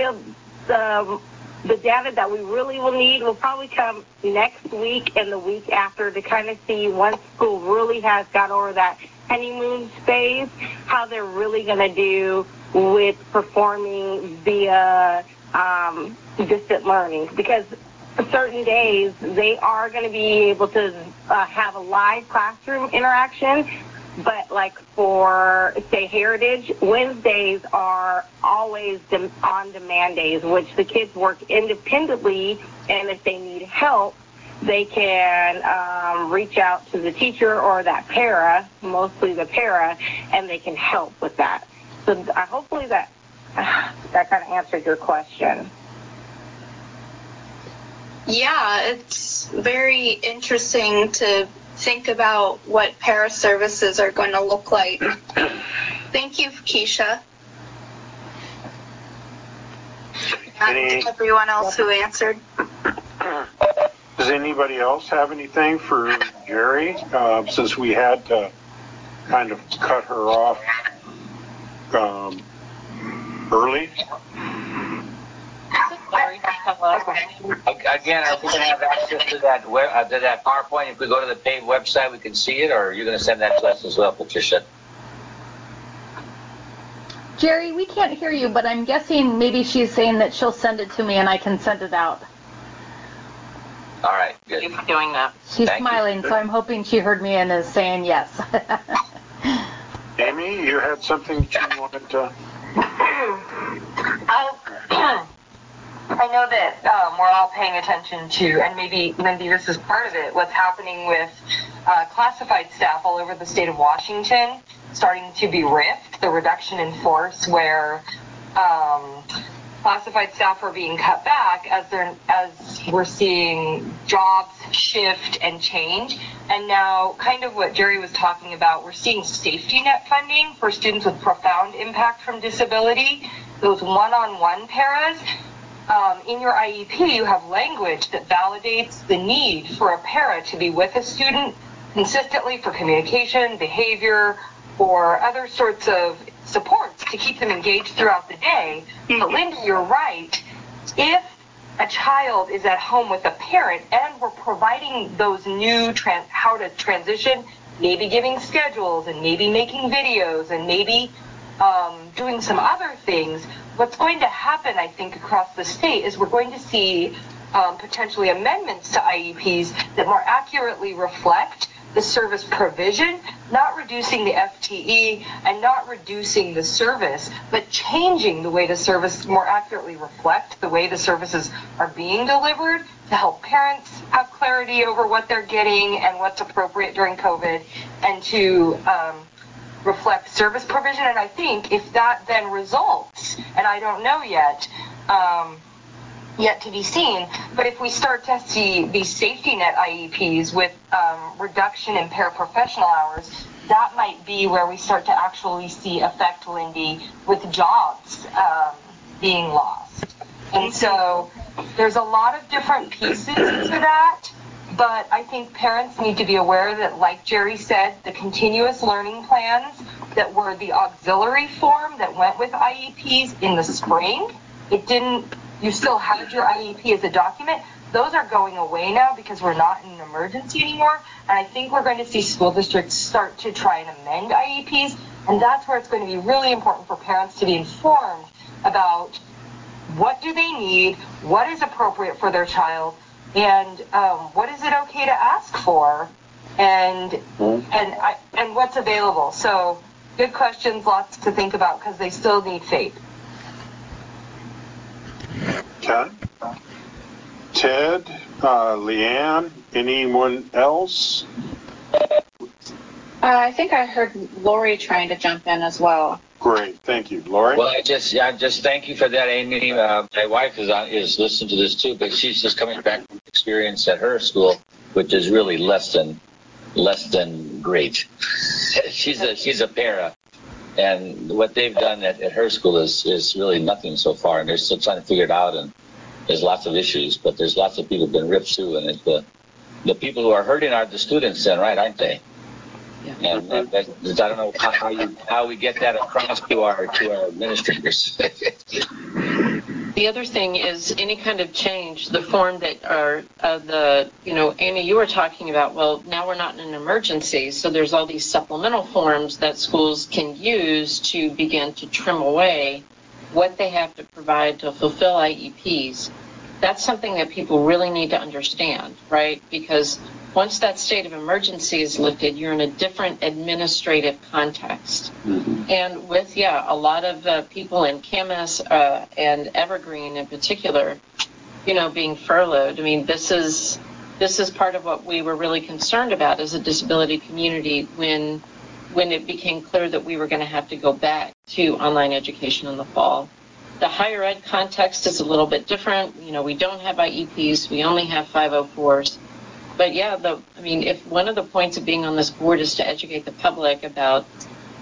The data that we really will need will probably come next week and the week after to kind of see once school really has got over that honeymoon phase, how they're really going to do with performing via distant learning. Because certain days they are going to be able to have a live classroom interaction, but like for, say, Heritage, Wednesdays are always on-demand days, which the kids work independently, and if they need help, they can reach out to the teacher or that para, mostly the para, and they can help with that. So hopefully that kind of answered your question. Yeah, it's very interesting to think about what para services are going to look like. Thank you, Keisha. everyone else who answered. Does anybody else have anything for Jerry? Since we had to kind of cut her off early. Again, are we going to have access to that PowerPoint? If we go to the paid website, we can see it, or are you going to send that to us as well, Patricia? Jerry, we can't hear you, but I'm guessing maybe she's saying that she'll send it to me and I can send it out. All right, good. Thank you for doing that. She's smiling, so I'm hoping she heard me and is saying yes. Amy, you had something you wanted to... I know that we're all paying attention to, and maybe this is part of it, what's happening with classified staff all over the state of Washington starting to be RIF'd, the reduction in force where classified staff are being cut back as we're seeing jobs shift and change. And now, kind of what Jerry was talking about, we're seeing safety net funding for students with profound impact from disability, those one-on-one paras. In your IEP, you have language that validates the need for a para to be with a student consistently for communication, behavior, or other sorts of supports to keep them engaged throughout the day. But Linda, you're right. If a child is at home with a parent and we're providing those new how to transition, maybe giving schedules and maybe making videos and maybe doing some other things, what's going to happen, I think, across the state is we're going to see potentially amendments to IEPs that more accurately reflect the service provision, not reducing the FTE and not reducing the service, but changing the way the service more accurately reflect the way the services are being delivered to help parents have clarity over what they're getting and what's appropriate during COVID, and to reflect service provision. And I think if that then results, and I don't know yet, yet to be seen, but if we start to see these safety net IEPs with reduction in paraprofessional hours, that might be where we start to actually see effect, Lindy, with jobs being lost. And so there's a lot of different pieces to that, but I think parents need to be aware that, like Jerry said, the continuous learning plans that were the auxiliary form that went with IEPs in the spring, you still had your IEP as a document. Those are going away now because we're not in an emergency anymore. And I think we're going to see school districts start to try and amend IEPs. And that's where it's going to be really important for parents to be informed about what do they need, what is appropriate for their child, and what is it okay to ask for, and what's available. So good questions, lots to think about because they still need faith. Okay. Ted, Leanne, anyone else? I think I heard Lori trying to jump in as well. Great, thank you, Lori. Well, I just thank you for that, Amy. My wife is listening to this too, but she's just coming back from experience at her school, which is really less than great. she's a para. And what they've done at her school is really nothing so far, and they're still trying to figure it out. And there's lots of issues, but there's lots of people who've been ripped too. And the people who are hurting are the students, then, right? Aren't they? Yeah. And I don't know how we get that across to our administrators. The other thing is any kind of change, the form that are Amy, you were talking about, well, now we're not in an emergency, so there's all these supplemental forms that schools can use to begin to trim away what they have to provide to fulfill IEPs. That's something that people really need to understand, right? Because once that state of emergency is lifted, you're in a different administrative context. Mm-hmm. And with, a lot of people in Camas and Evergreen in particular, being furloughed. I mean, this is part of what we were really concerned about as a disability community when it became clear that we were going to have to go back to online education in the fall. The higher ed context is a little bit different. We don't have IEPs. We only have 504s. But if one of the points of being on this board is to educate the public about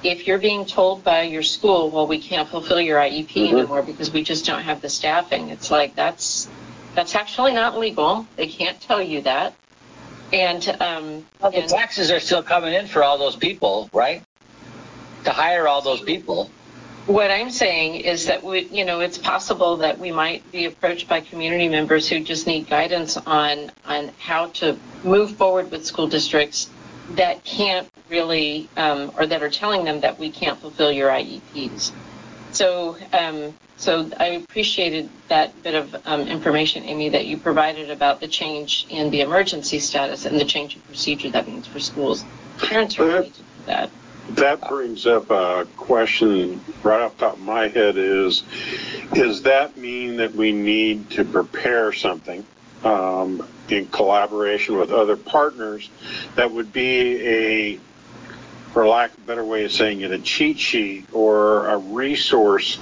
if you're being told by your school, well, we can't fulfill your IEP anymore because we just don't have the staffing, it's like that's actually not legal. They can't tell you that. And the taxes are still coming in for all those people, right? To hire all those people. What I'm saying is that it's possible that we might be approached by community members who just need guidance on how to move forward with school districts that can't really, or that are telling them that we can't fulfill your IEPs. So I appreciated that bit of information, Amy, that you provided about the change in the emergency status and the change in procedure that means for schools. Parents really need to do that. That brings up a question right off the top of my head is that mean that we need to prepare something in collaboration with other partners that would be for lack of a better way of saying it, a cheat sheet or a resource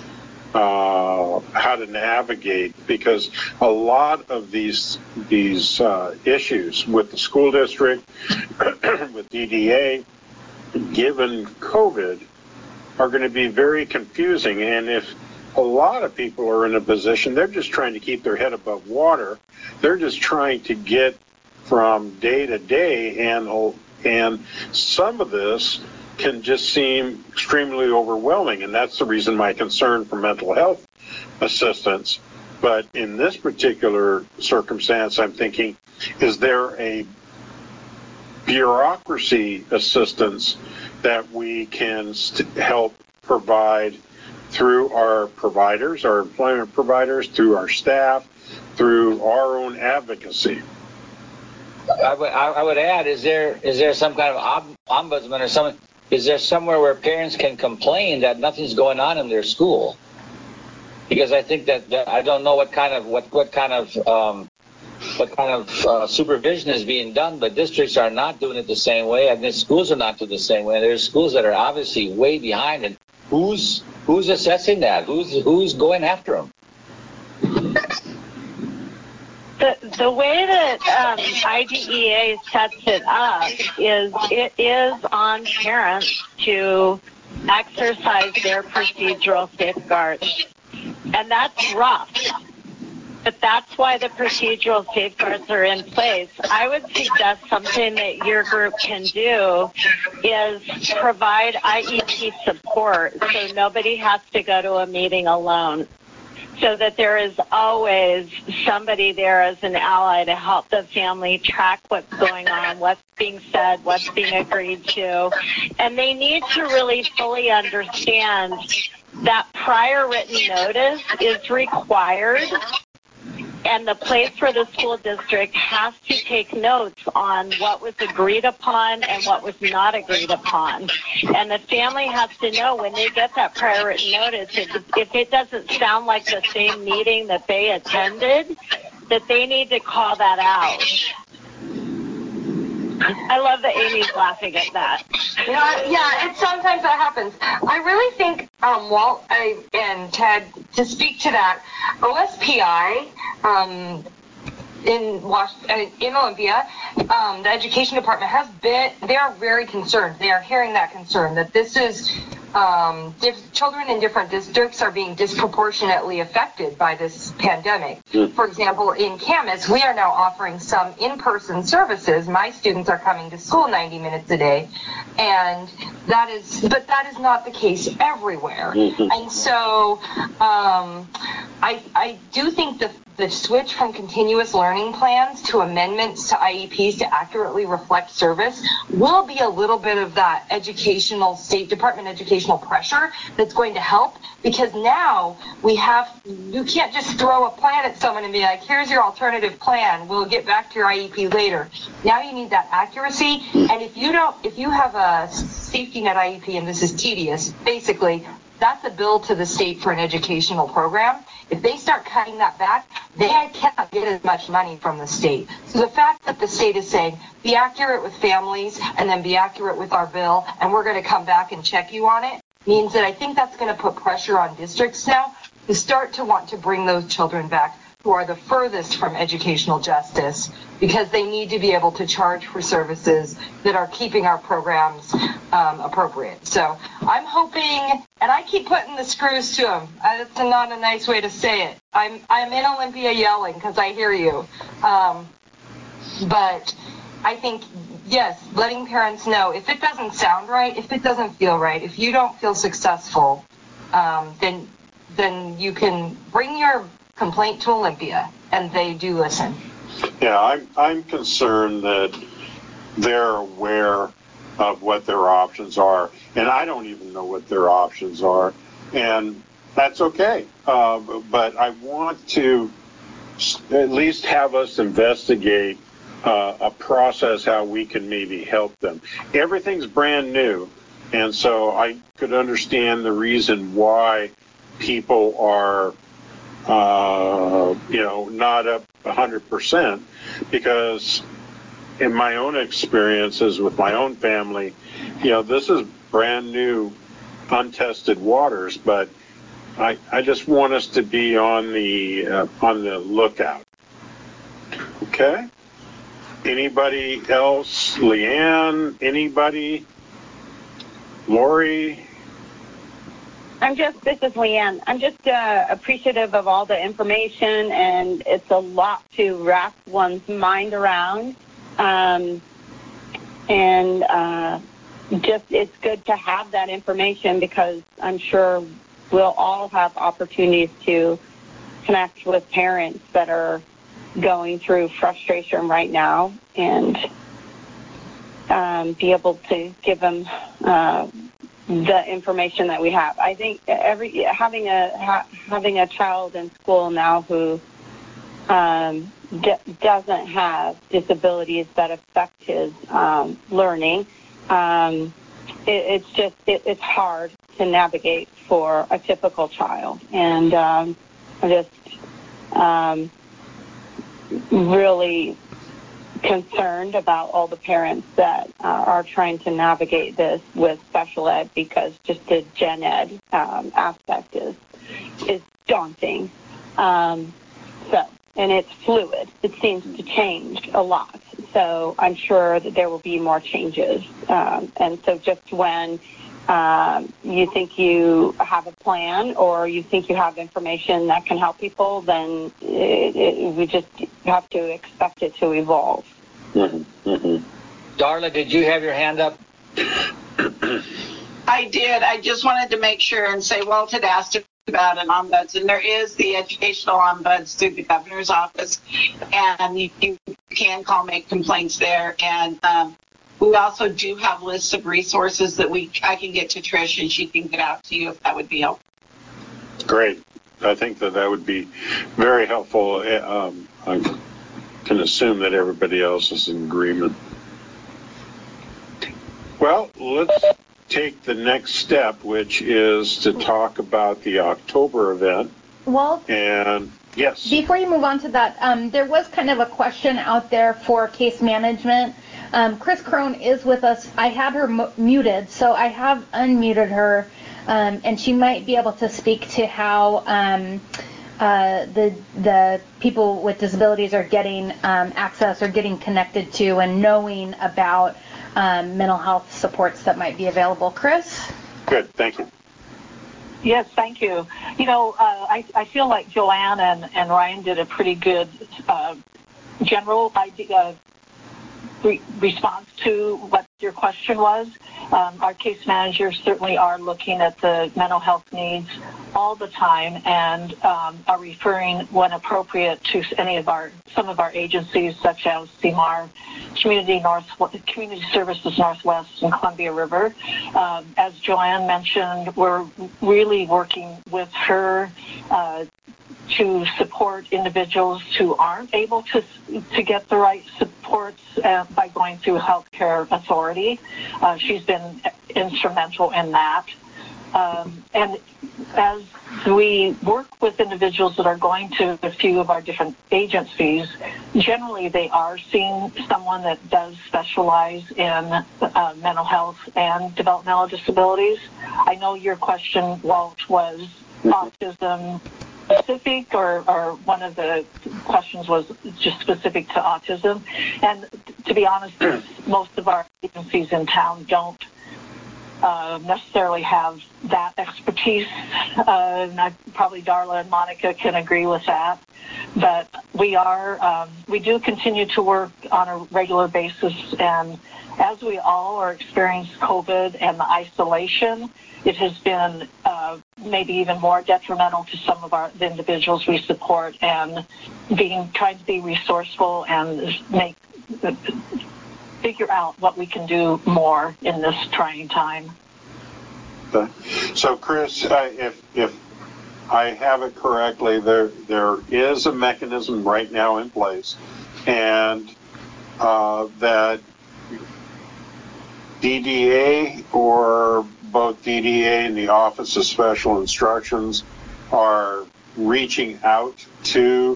how to navigate, because a lot of these issues with the school district, with DDA, given COVID, are going to be very confusing. And if a lot of people are in a position, they're just trying to keep their head above water. They're just trying to get from day to day, and some of this can just seem extremely overwhelming. And that's the reason my concern for mental health assistance. But in this particular circumstance, I'm thinking, is there a bureaucracy assistance that we can help provide through our providers, our employment providers, through our staff, through our own advocacy? I would add, is there some kind of ombudsman or something? Is there somewhere where parents can complain that nothing's going on in their school? Because I think that I don't know what kind of supervision is being done, but districts are not doing it the same way, and the schools are not doing it the same way. There's schools that are obviously way behind, and who's assessing that? Who's going after them? The way that IDEA sets it up is it is on parents to exercise their procedural safeguards, and that's rough. But that's why the procedural safeguards are in place. I would suggest something that your group can do is provide IEP support so nobody has to go to a meeting alone, so that there is always somebody there as an ally to help the family track what's going on, what's being said, what's being agreed to. And they need to really fully understand that prior written notice is required, and the place where the school district has to take notes on what was agreed upon and what was not agreed upon. And the family has to know when they get that prior written notice, if it doesn't sound like the same meeting that they attended, that they need to call that out. I love that Amy's laughing at that. Yeah, sometimes that happens. I really think, Walt and Ted, to speak to that, OSPI in Olympia, the education department they are very concerned. They are hearing that concern, that this is children in different districts are being disproportionately affected by this pandemic. For example, in Camas, we are now offering some in-person services. My students are coming to school 90 minutes a day, but that is not the case everywhere. And so I do think the switch from continuous learning plans to amendments to IEPs to accurately reflect service will be a little bit of that State Department educational pressure that's going to help, because now you can't just throw a plan at someone and be like, here's your alternative plan, we'll get back to your IEP later. Now you need that accuracy, and if you have a safety net IEP, and this is tedious, basically that's a bill to the state for an educational program. If they start cutting that back, they cannot get as much money from the state. So the fact that the state is saying, be accurate with families and then be accurate with our bill, and we're going to come back and check you on it, means that I think that's going to put pressure on districts now to start to want to bring those children back who are the furthest from educational justice because they need to be able to charge for services that are keeping our programs appropriate. So I'm hoping, and I keep putting the screws to them. That's not a nice way to say it. I'm in Olympia yelling because I hear you. But I think, yes, letting parents know if it doesn't sound right, if it doesn't feel right, if you don't feel successful, then you can bring your complaint to Olympia, and they do listen. Yeah, I'm concerned that they're aware of what their options are, and I don't even know what their options are, and that's okay. But I want to at least have us investigate a process how we can maybe help them. Everything's brand new, and so I could understand the reason why people are not up 100%, because in my own experiences with my own family, this is brand new, untested waters, but I just want us to be on the lookout. Okay? Anybody else? Leanne? Anybody? Lori? This is Leanne. I'm just appreciative of all the information, and it's a lot to wrap one's mind around. It's good to have that information because I'm sure we'll all have opportunities to connect with parents that are going through frustration right now and be able to give them the information that we have. I think having a child in school now who doesn't have disabilities that affect his learning, it's hard to navigate for a typical child, and I'm just really concerned about all the parents that are trying to navigate this with special ed, because just the gen ed aspect is daunting. And it's fluid. It seems to change a lot. So I'm sure that there will be more changes. And so just when you think you have a plan or you think you have information that can help people, then we just have to expect it to evolve. Darla, did you have your hand up? I did. I just wanted to make sure and say, Walt had asked about an ombuds, and there is the educational ombuds through the governor's office, and you can call, make complaints there. And we also do have lists of resources that I can get to Trish, and she can get out to you if that would be helpful. Great. I think that would be very helpful. I can assume that everybody else is in agreement. Well, let's take the next step, which is to talk about the October event. Walt? And yes. Before you move on to that, there was kind of a question out there for case management. Chris Crone is with us. I had her muted, so I have unmuted her, and she might be able to speak to how the people with disabilities are getting access or getting connected to and knowing about mental health supports that might be available. Chris? Good, thank you. Yes, thank you. I feel like Joanne and Ryan did a pretty good general idea response to what your question was. Our case managers certainly are looking at the mental health needs all the time and are referring when appropriate to some of our agencies such as CMAR, Community Services Northwest, and Columbia River. As Joanne mentioned, we're really working with her to support individuals who aren't able to get the right supports by going through Healthcare Authority. She's been instrumental in that. And as we work with individuals that are going to a few of our different agencies, generally they are seeing someone that does specialize in mental health and developmental disabilities. I know your question, Walt, was autism, specific, or one of the questions was just specific to autism. And to be honest, most of our agencies in town don't necessarily have that expertise. And probably Darla and Monica can agree with that. But we do continue to work on a regular basis, and as we all are experiencing COVID and the isolation, it has been maybe even more detrimental to some of the individuals we support, and trying to be resourceful and figure out what we can do more in this trying time. So, Chris, if I have it correctly, there is a mechanism right now in place, and that DDA, or both DDA and the Office of Special Instructions, are reaching out to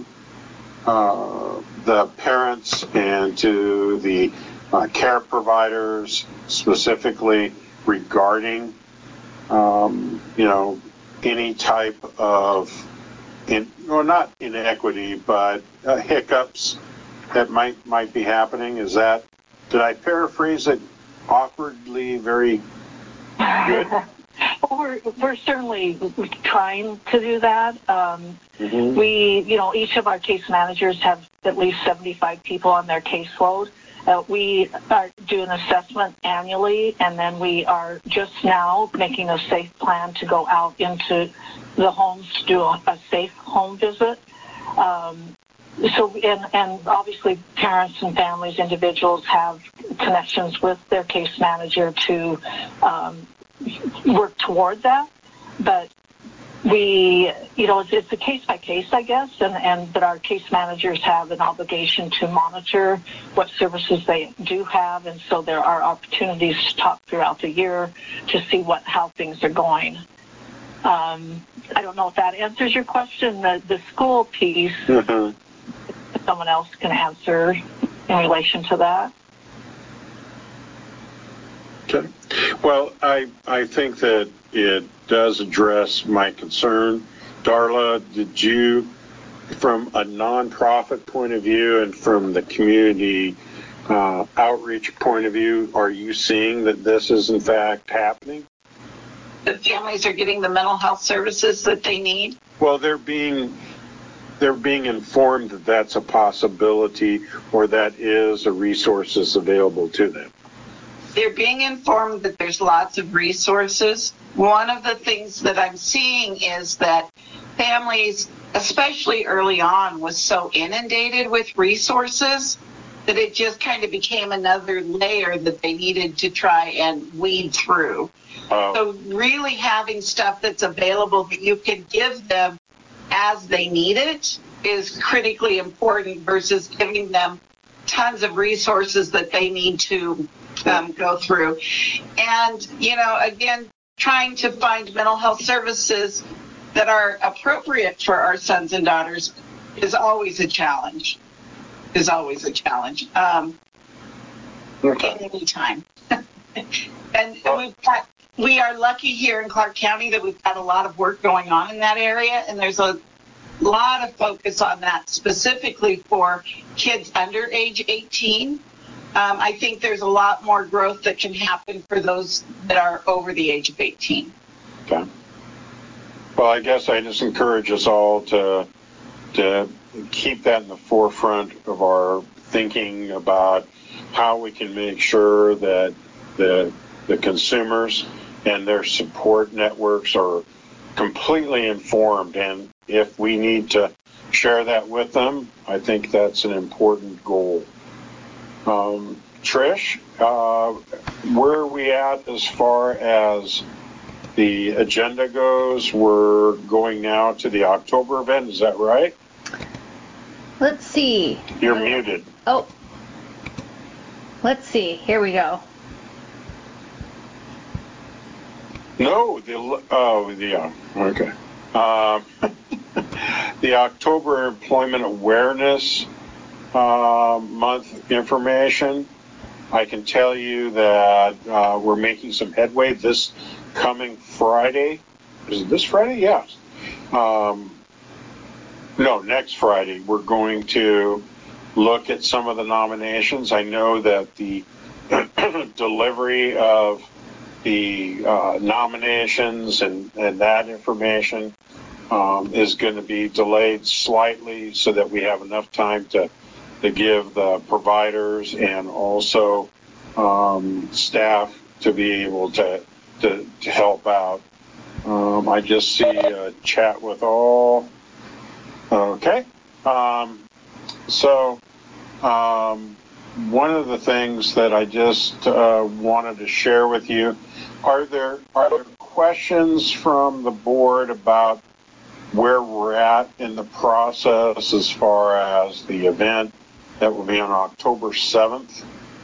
the parents and to the care providers specifically regarding any type of not inequity, but hiccups that might be happening. Did I paraphrase it awkwardly very good? We're certainly trying to do that. We, each of our case managers have at least 75 people on their caseload. We do an assessment annually, and then we are just now making a safe plan to go out into the homes to do a safe home visit. And obviously parents and families, individuals have connections with their case manager to work toward that. But it's a case by case, I guess, but our case managers have an obligation to monitor what services they do have, and so there are opportunities to talk throughout the year to see how things are going. I don't know if that answers your question. The school piece, someone else can answer in relation to that. Okay. Well, I think that it does address my concern. Darla, did you, from a nonprofit point of view and from the community outreach point of view, are you seeing that this is in fact happening? That families are getting the mental health services that they need? Well, they're being informed that that's a possibility, or that is a resources available to them. They're being informed that there's lots of resources. One of the things that I'm seeing is that families, especially early on, was so inundated with resources that it just kind of became another layer that they needed to try and weed through. So really having stuff that's available that you can give them as they need it is critically important versus giving them tons of resources that they need to go through. And, again, trying to find mental health services that are appropriate for our sons and daughters is always a challenge. Anytime. And we are lucky here in Clark County that we've got a lot of work going on in that area, and there's a lot of focus on that specifically for kids under age 18. I think there's a lot more growth that can happen for those that are over the age of 18. Okay. Well, I guess I just encourage us all to keep that in the forefront of our thinking about how we can make sure that the consumers and their support networks are completely informed. And if we need to share that with them, I think that's an important goal. Trish, where are we at as far as the agenda goes? We're going now to the October event, is that right? Let's see. You're muted. Oh. Let's see. Here we go. No, okay. The October Employment Awareness Month information. I can tell you that we're making some headway this coming Friday. Is it this Friday? Yes. next Friday, we're going to look at some of the nominations. I know that the delivery of the nominations and that information is going to be delayed slightly so that we have enough time to give the providers and also staff to be able to help out. I just see a chat with all. Okay. One of the things that I just wanted to share with you, are there questions from the board about where we're at in the process as far as the event that will be on October 7th?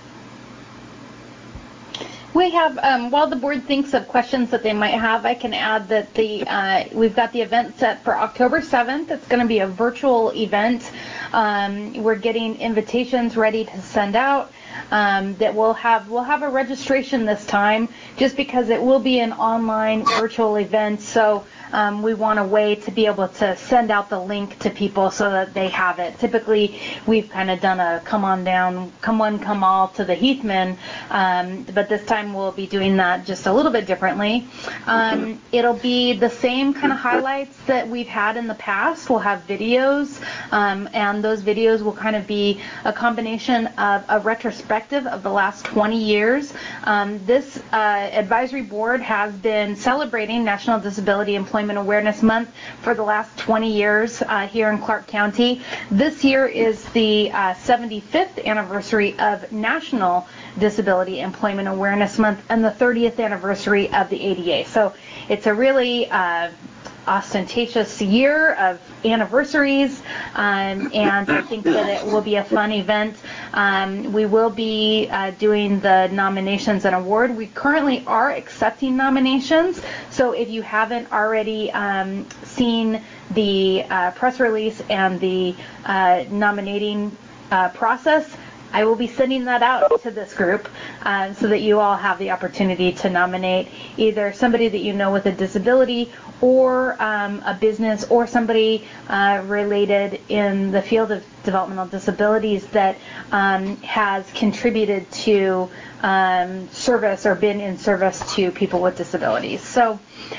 We have, while the board thinks of questions that they might have, I can add that we've got the event set for October 7th. It's going to be a virtual event. We're getting invitations ready to send out. That we'll have a registration this time, just because it will be an online virtual event. So we want a way to be able to send out the link to people so that they have it. Typically, we've kind of done a come on down, come one, come all to the Heathman, but this time we'll be doing that just a little bit differently. It'll be the same kind of highlights that we've had in the past. We'll have videos, and those videos will kind of be a combination of a retrospective of the last 20 years. This advisory board has been celebrating National Disability Employment Awareness Month for the last 20 years here in Clark County. This year is the 75th anniversary of National Disability Employment Awareness Month and the 30th anniversary of the ADA. So it's a really ostentatious year of anniversaries, and I think that it will be a fun event. We will be doing the nominations and award. We currently are accepting nominations, so if you haven't already seen the press release and the nominating process, I will be sending that out to this group so that you all have the opportunity to nominate either somebody that you know with a disability or a business or somebody related in the field of developmental disabilities that has contributed to service or been in service to people with disabilities. So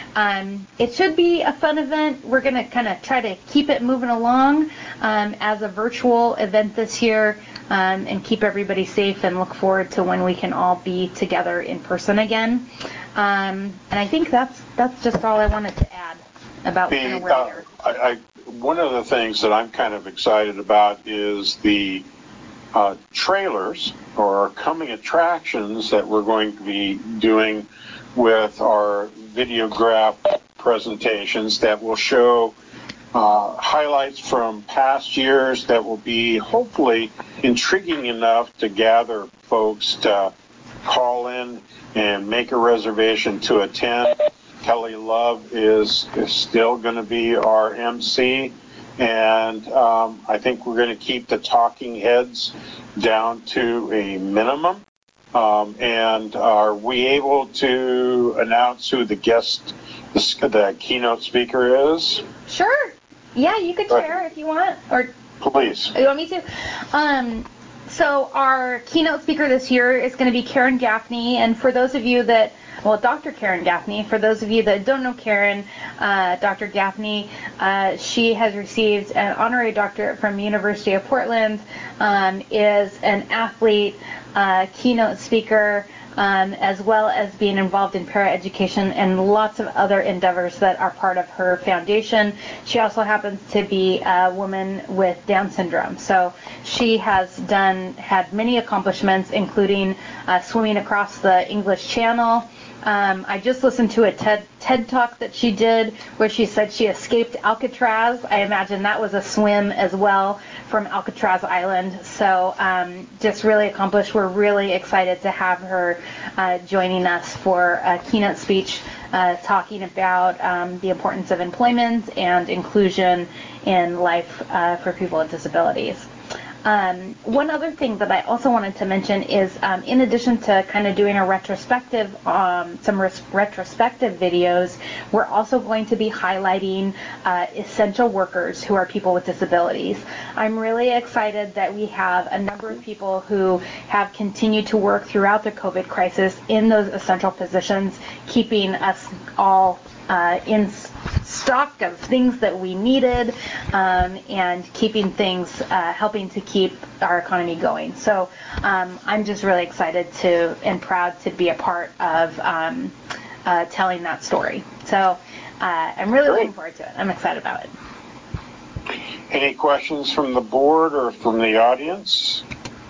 it should be a fun event. We're going to kind of try to keep it moving along as a virtual event this year, and keep everybody safe and look forward to when we can all be together in person again. And I think that's just all I wanted to add about kind of where we are. One of the things that I'm kind of excited about is the trailers or coming attractions that we're going to be doing with our videograph presentations that will show highlights from past years that will be hopefully intriguing enough to gather folks to call in and make a reservation to attend. Kelly Love is still going to be our MC, and I think we're going to keep the talking heads down to a minimum. And are we able to announce who the keynote speaker is? Sure. Yeah, you could share if you want. Or please. You want me to? So our keynote speaker this year is going to be Karen Gaffney. And for those of you that, Dr. Karen Gaffney, for those of you that don't know Karen, Dr. Gaffney, she has received an honorary doctorate from University of Portland, is an athlete, keynote speaker, as well as being involved in paraeducation and lots of other endeavors that are part of her foundation. She also happens to be a woman with Down syndrome. So she has had many accomplishments, including swimming across the English Channel. I just listened to a TED Talk that she did where she said she escaped Alcatraz. I imagine that was a swim as well from Alcatraz Island. So just really accomplished. We're really excited to have her joining us for a keynote speech talking about the importance of employment and inclusion in life for people with disabilities. One other thing that I also wanted to mention is, in addition to kind of doing a retrospective, some retrospective videos, we're also going to be highlighting essential workers who are people with disabilities. I'm really excited that we have a number of people who have continued to work throughout the COVID crisis in those essential positions, keeping us all in stock of things that we needed, and keeping things, helping to keep our economy going. So I'm just really excited to and proud to be a part of telling that story. So I'm really looking forward to it. I'm excited about it. Any questions from the board or from the audience?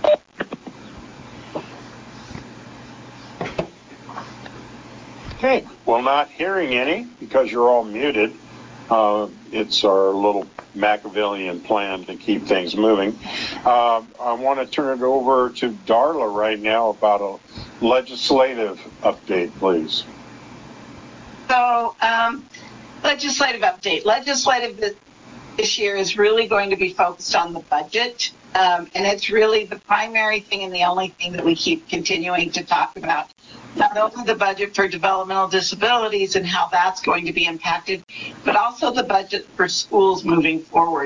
Okay, well, not hearing any because you're all muted. It's our little Machiavellian plan to keep things moving. I want to turn it over to Darla right now about a legislative update, please. So, legislative update. Legislative this year is really going to be focused on the budget, and it's really the primary thing and the only thing that we keep continuing to talk about. Not only the budget for developmental disabilities and how that's going to be impacted, but also the budget for schools moving forward.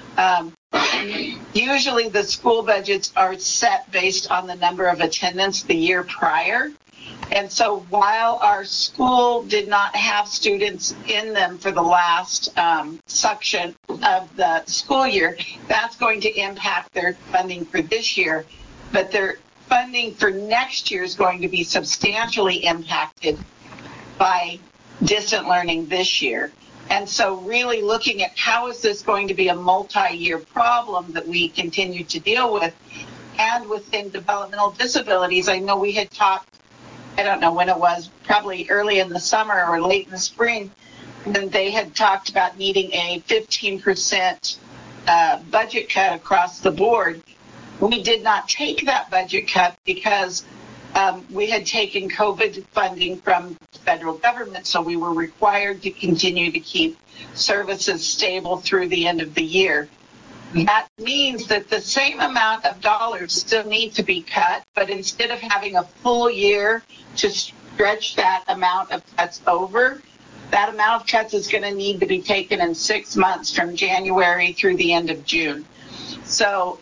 Usually the school budgets are set based on the number of attendance the year prior. And so while our school did not have students in them for the last section of the school year, that's going to impact their funding for this year. But their funding for next year is going to be substantially impacted by distant learning this year. And so really looking at how is this going to be a multi-year problem that we continue to deal with. And within developmental disabilities, I know we had talked, I don't know when it was, probably early in the summer or late in the spring, and they had talked about needing a 15% budget cut across the board. We did not take that budget cut because we had taken COVID funding from the federal government, so we were required to continue to keep services stable through the end of the year. That means that the same amount of dollars still need to be cut, but instead of having a full year to stretch that amount of cuts over, that amount of cuts is going to need to be taken in 6 months from January through the end of June. So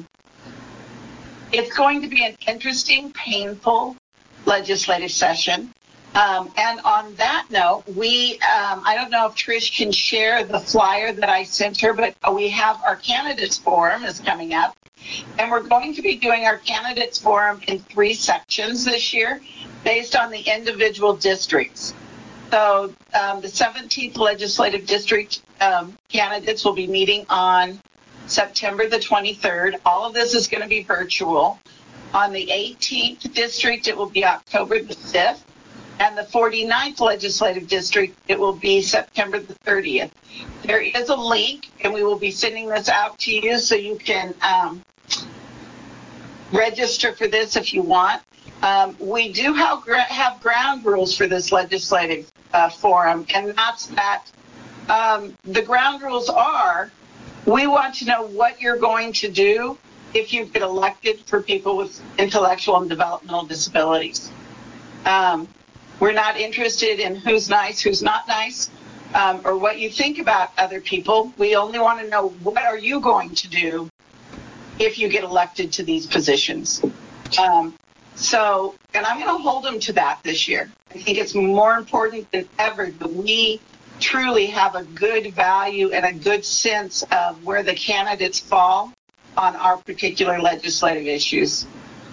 it's going to be an interesting, painful legislative session. And on that note, I don't know if Trish can share the flyer that I sent her, but we have our candidates forum is coming up. And we're going to be doing our candidates forum in 3 sections this year based on the individual districts. So the 17th legislative district candidates will be meeting on September the 23rd. All of this is going to be virtual. On the 18th district, it will be October the 5th. And the 49th legislative district, it will be September the 30th. There is a link, and we will be sending this out to you so you can register for this if you want. We do have ground rules for this legislative forum, and that's that the ground rules are, we want to know what you're going to do if you get elected for people with intellectual and developmental disabilities. We're not interested in who's nice, who's not nice, or what you think about other people. We only want to know, what are you going to do if you get elected to these positions? And I'm going to hold them to that this year. I think it's more important than ever that we truly have a good value and a good sense of where the candidates fall on our particular legislative issues.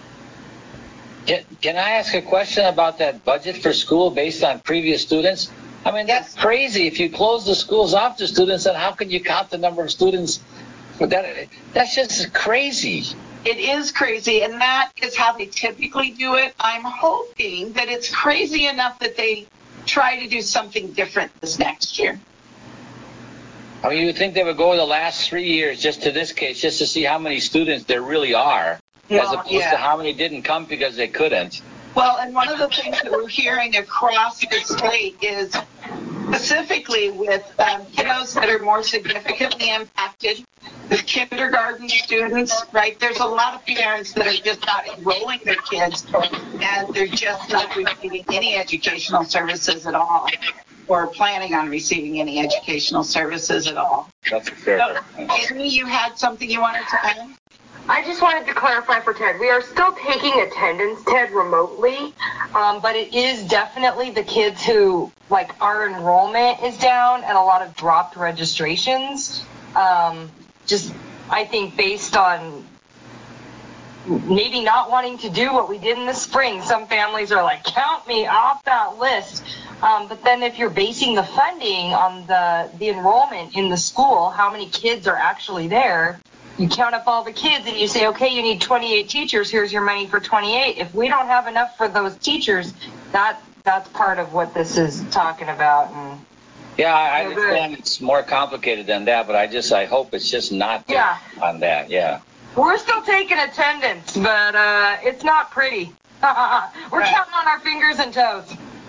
Can I ask a question about that budget for school based on previous students? I mean, that's crazy. If you close the schools off to students, then how can you count the number of students? That's just crazy. It is crazy, and that is how they typically do it. I'm hoping that it's crazy enough that they try to do something different this next year. I mean, you would think they would go the last 3 years just to this case, just to see how many students there really are, as opposed to how many didn't come because they couldn't. Well, and one of the things that we're hearing across the state is specifically with kiddos that are more significantly impacted, the kindergarten students, right? There's a lot of parents that are just not enrolling their kids and they're just not receiving any educational services at all or planning on receiving any educational services at all. That's fair. So, Amy, you had something you wanted to add? I just wanted to clarify for Ted. We are still taking attendance, Ted, remotely, but it is definitely the kids who, like, our enrollment is down and a lot of dropped registrations. Just, I think, based on maybe not wanting to do what we did in the spring. Some families are like, count me off that list. But then if you're basing the funding on the enrollment in the school, how many kids are actually there, you count up all the kids and you say, okay, you need 28 teachers. Here's your money for 28. If we don't have enough for those teachers, that's part of what this is talking about. And yeah, I understand it's more complicated than that, but I hope it's just not on that. Yeah. We're still taking attendance, but it's not pretty. We're counting on our fingers and toes.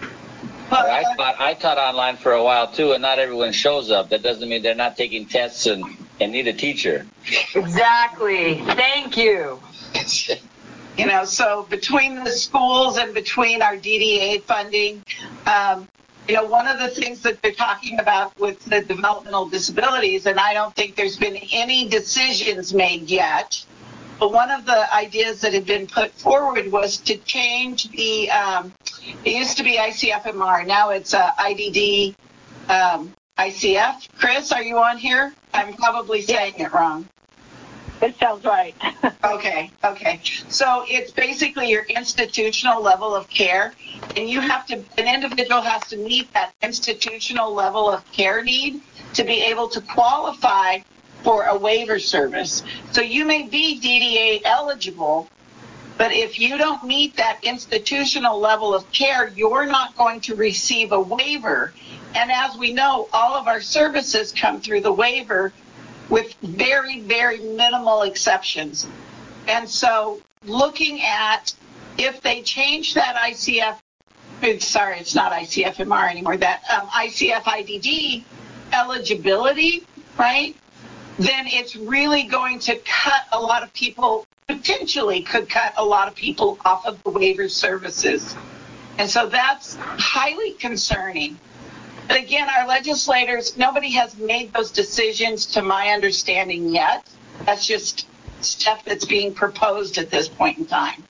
I taught online for a while too, and not everyone shows up. That doesn't mean they're not taking tests and need a teacher. Exactly. Thank you. You know, so between the schools and between our DDA funding, you know, one of the things that they're talking about with the developmental disabilities, and I don't think there's been any decisions made yet, but one of the ideas that had been put forward was to change the, it used to be ICFMR, now it's IDD ICF. Chris, are you on here? I'm probably saying it wrong. It sounds right. Okay. So it's basically your institutional level of care, and an individual has to meet that institutional level of care need to be able to qualify for a waiver service. So you may be DDA eligible, but if you don't meet that institutional level of care, you're not going to receive a waiver. And as we know, all of our services come through the waiver with very, very minimal exceptions. And so looking at if they change that it's not ICFMR anymore, that ICF IDD eligibility, right? Then it's really going to cut a lot of people, potentially could cut a lot of people off of the waiver services. And so that's highly concerning. But again, our legislators, nobody has made those decisions to my understanding yet. That's just stuff that's being proposed at this point in time.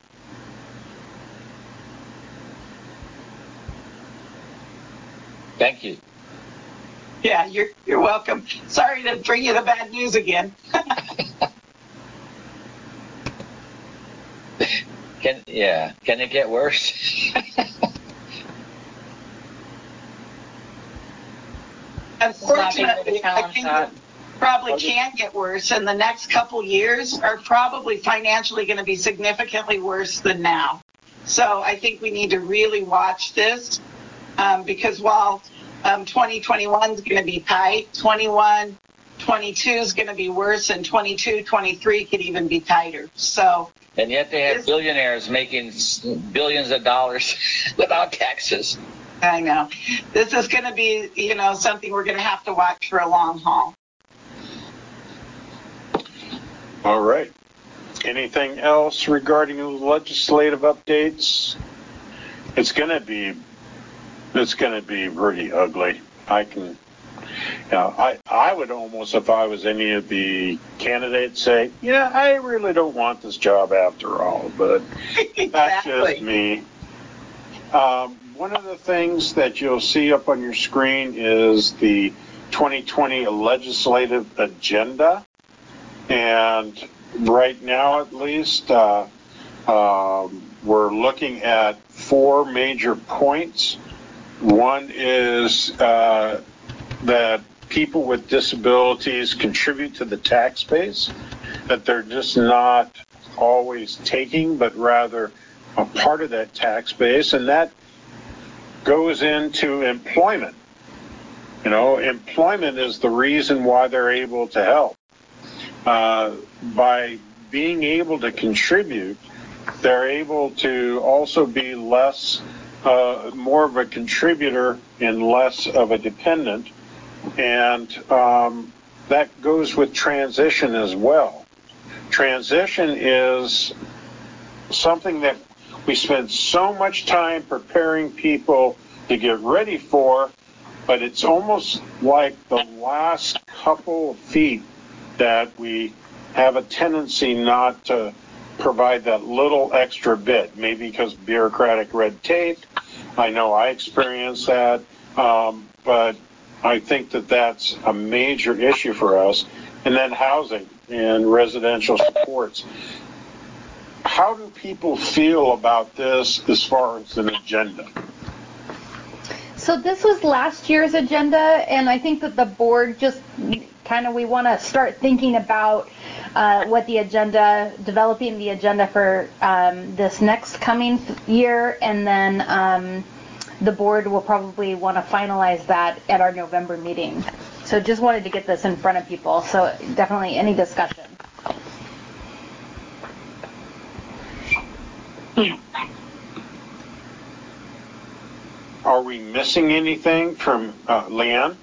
Thank you. Yeah, you're welcome. Sorry to bring you the bad news again. Can it get worse? Unfortunately, I think it probably can get worse, and the next couple years are probably financially going to be significantly worse than now. So I think we need to really watch this because while 2021 is going to be tight, 21, 22 is going to be worse, and 22, 23 could even be tighter. So. And yet they have billionaires making billions of dollars without taxes. I know. This is going to be, something we're going to have to watch for a long haul. All right. Anything else regarding the legislative updates? It's going to be pretty ugly. I would almost, if I was any of the candidates, say, I really don't want this job after all, but that's just me. One of the things that you'll see up on your screen is the 2020 legislative agenda. And right now, at least, we're looking at 4 major points. One is that people with disabilities contribute to the tax base, that they're just not always taking, but rather a part of that tax base, and that goes into employment. Employment is the reason why they're able to help. By being able to contribute, they're able to also be more of a contributor and less of a dependent. And that goes with transition as well. Transition is something that we spend so much time preparing people to get ready for, but it's almost like the last couple of feet that we have a tendency not to provide that little extra bit, maybe because bureaucratic red tape. I know I experienced that, but I think that that's a major issue for us. And then housing and residential supports. How do people feel about this as far as an agenda? So this was last year's agenda, and I think that the board just we want to start thinking about what the agenda, developing the agenda for this next coming year, and then the board will probably want to finalize that at our November meeting. So just wanted to get this in front of people. So definitely any discussion. Are we missing anything from Leanne?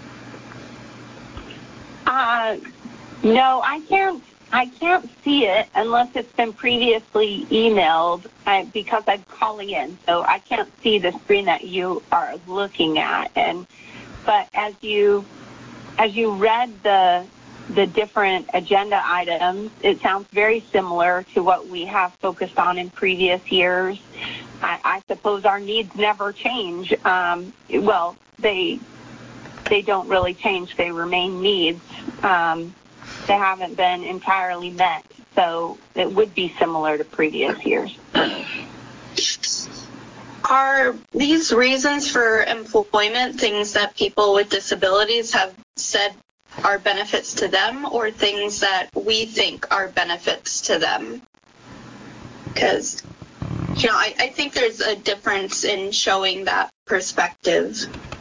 No, I can't see it unless it's been previously emailed because I'm calling in, so I can't see the screen that you are looking at. But as you read the different agenda items, it sounds very similar to what we have focused on in previous years. I suppose our needs never change. Well, they don't really change. They remain needs. They haven't been entirely met, so it would be similar to previous years. Are these reasons for employment things that people with disabilities have said are benefits to them, or things that we think are benefits to them? Because, I think there's a difference in showing that perspective.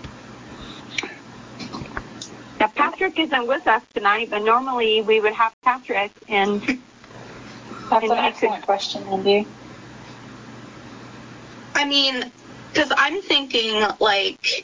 Now, Patrick isn't with us tonight, but normally we would have Patrick in. That's an excellent question, Wendy. I mean, because I'm thinking, like,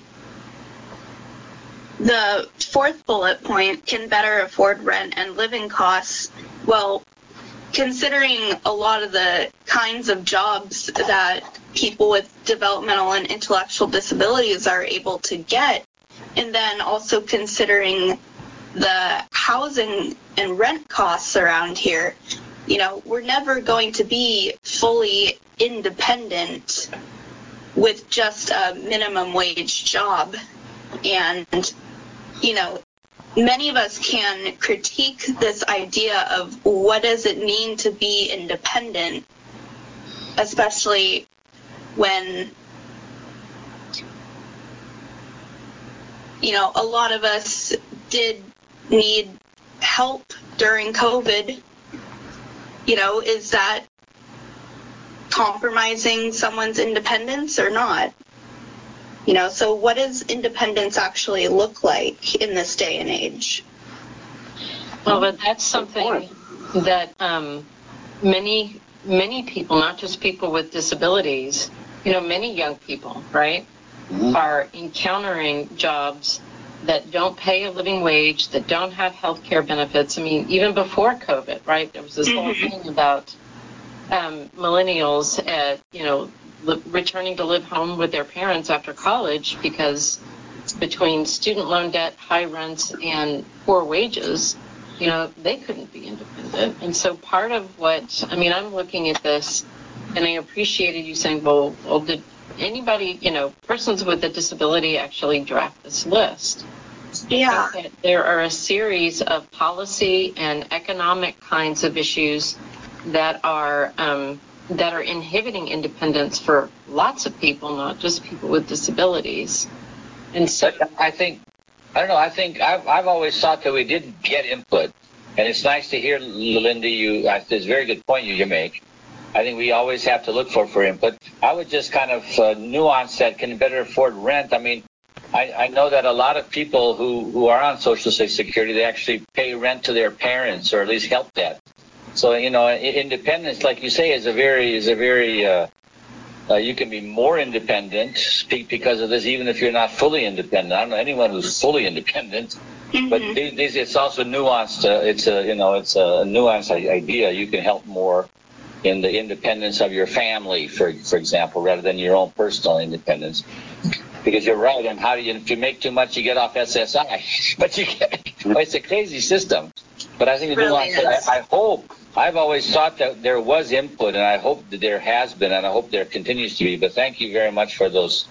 the fourth bullet point, can better afford rent and living costs. Well, considering a lot of the kinds of jobs that people with developmental and intellectual disabilities are able to get, and then also considering the housing and rent costs around here, we're never going to be fully independent with just a minimum wage job. And, many of us can critique this idea of what does it mean to be independent, especially when a lot of us did need help during COVID. Is that compromising someone's independence or not? So what does independence actually look like in this day and age? Well, but that's something that many people, not just people with disabilities, many young people, right, are encountering jobs that don't pay a living wage, that don't have health care benefits. I mean, even before COVID, right, there was this whole thing about millennials returning to live home with their parents after college because between student loan debt, high rents, and poor wages, they couldn't be independent. And so part of what, I'm looking at this, and I appreciated you saying, well did anybody, persons with a disability actually draft this list? Yeah. There are a series of policy and economic kinds of issues that are inhibiting independence for lots of people, not just people with disabilities. And so I've always thought that we did get input, and it's nice to hear, Linda, it's a very good point you make. I think we always have to look for input. I would just kind of nuance that, can better afford rent. I know that a lot of people who are on Social Security, they actually pay rent to their parents, or at least help that. So, independence, like you say, is a very you can be more independent because of this, even if you're not fully independent. I don't know anyone who's fully independent. But it's also nuanced. It's a nuanced idea. You can help more in the independence of your family, for example, rather than your own personal independence. Because you're right, and if you make too much, you get off SSI. But it's a crazy system. But I think I've always thought that there was input, and I hope that there has been, and I hope there continues to be. But thank you very much for those.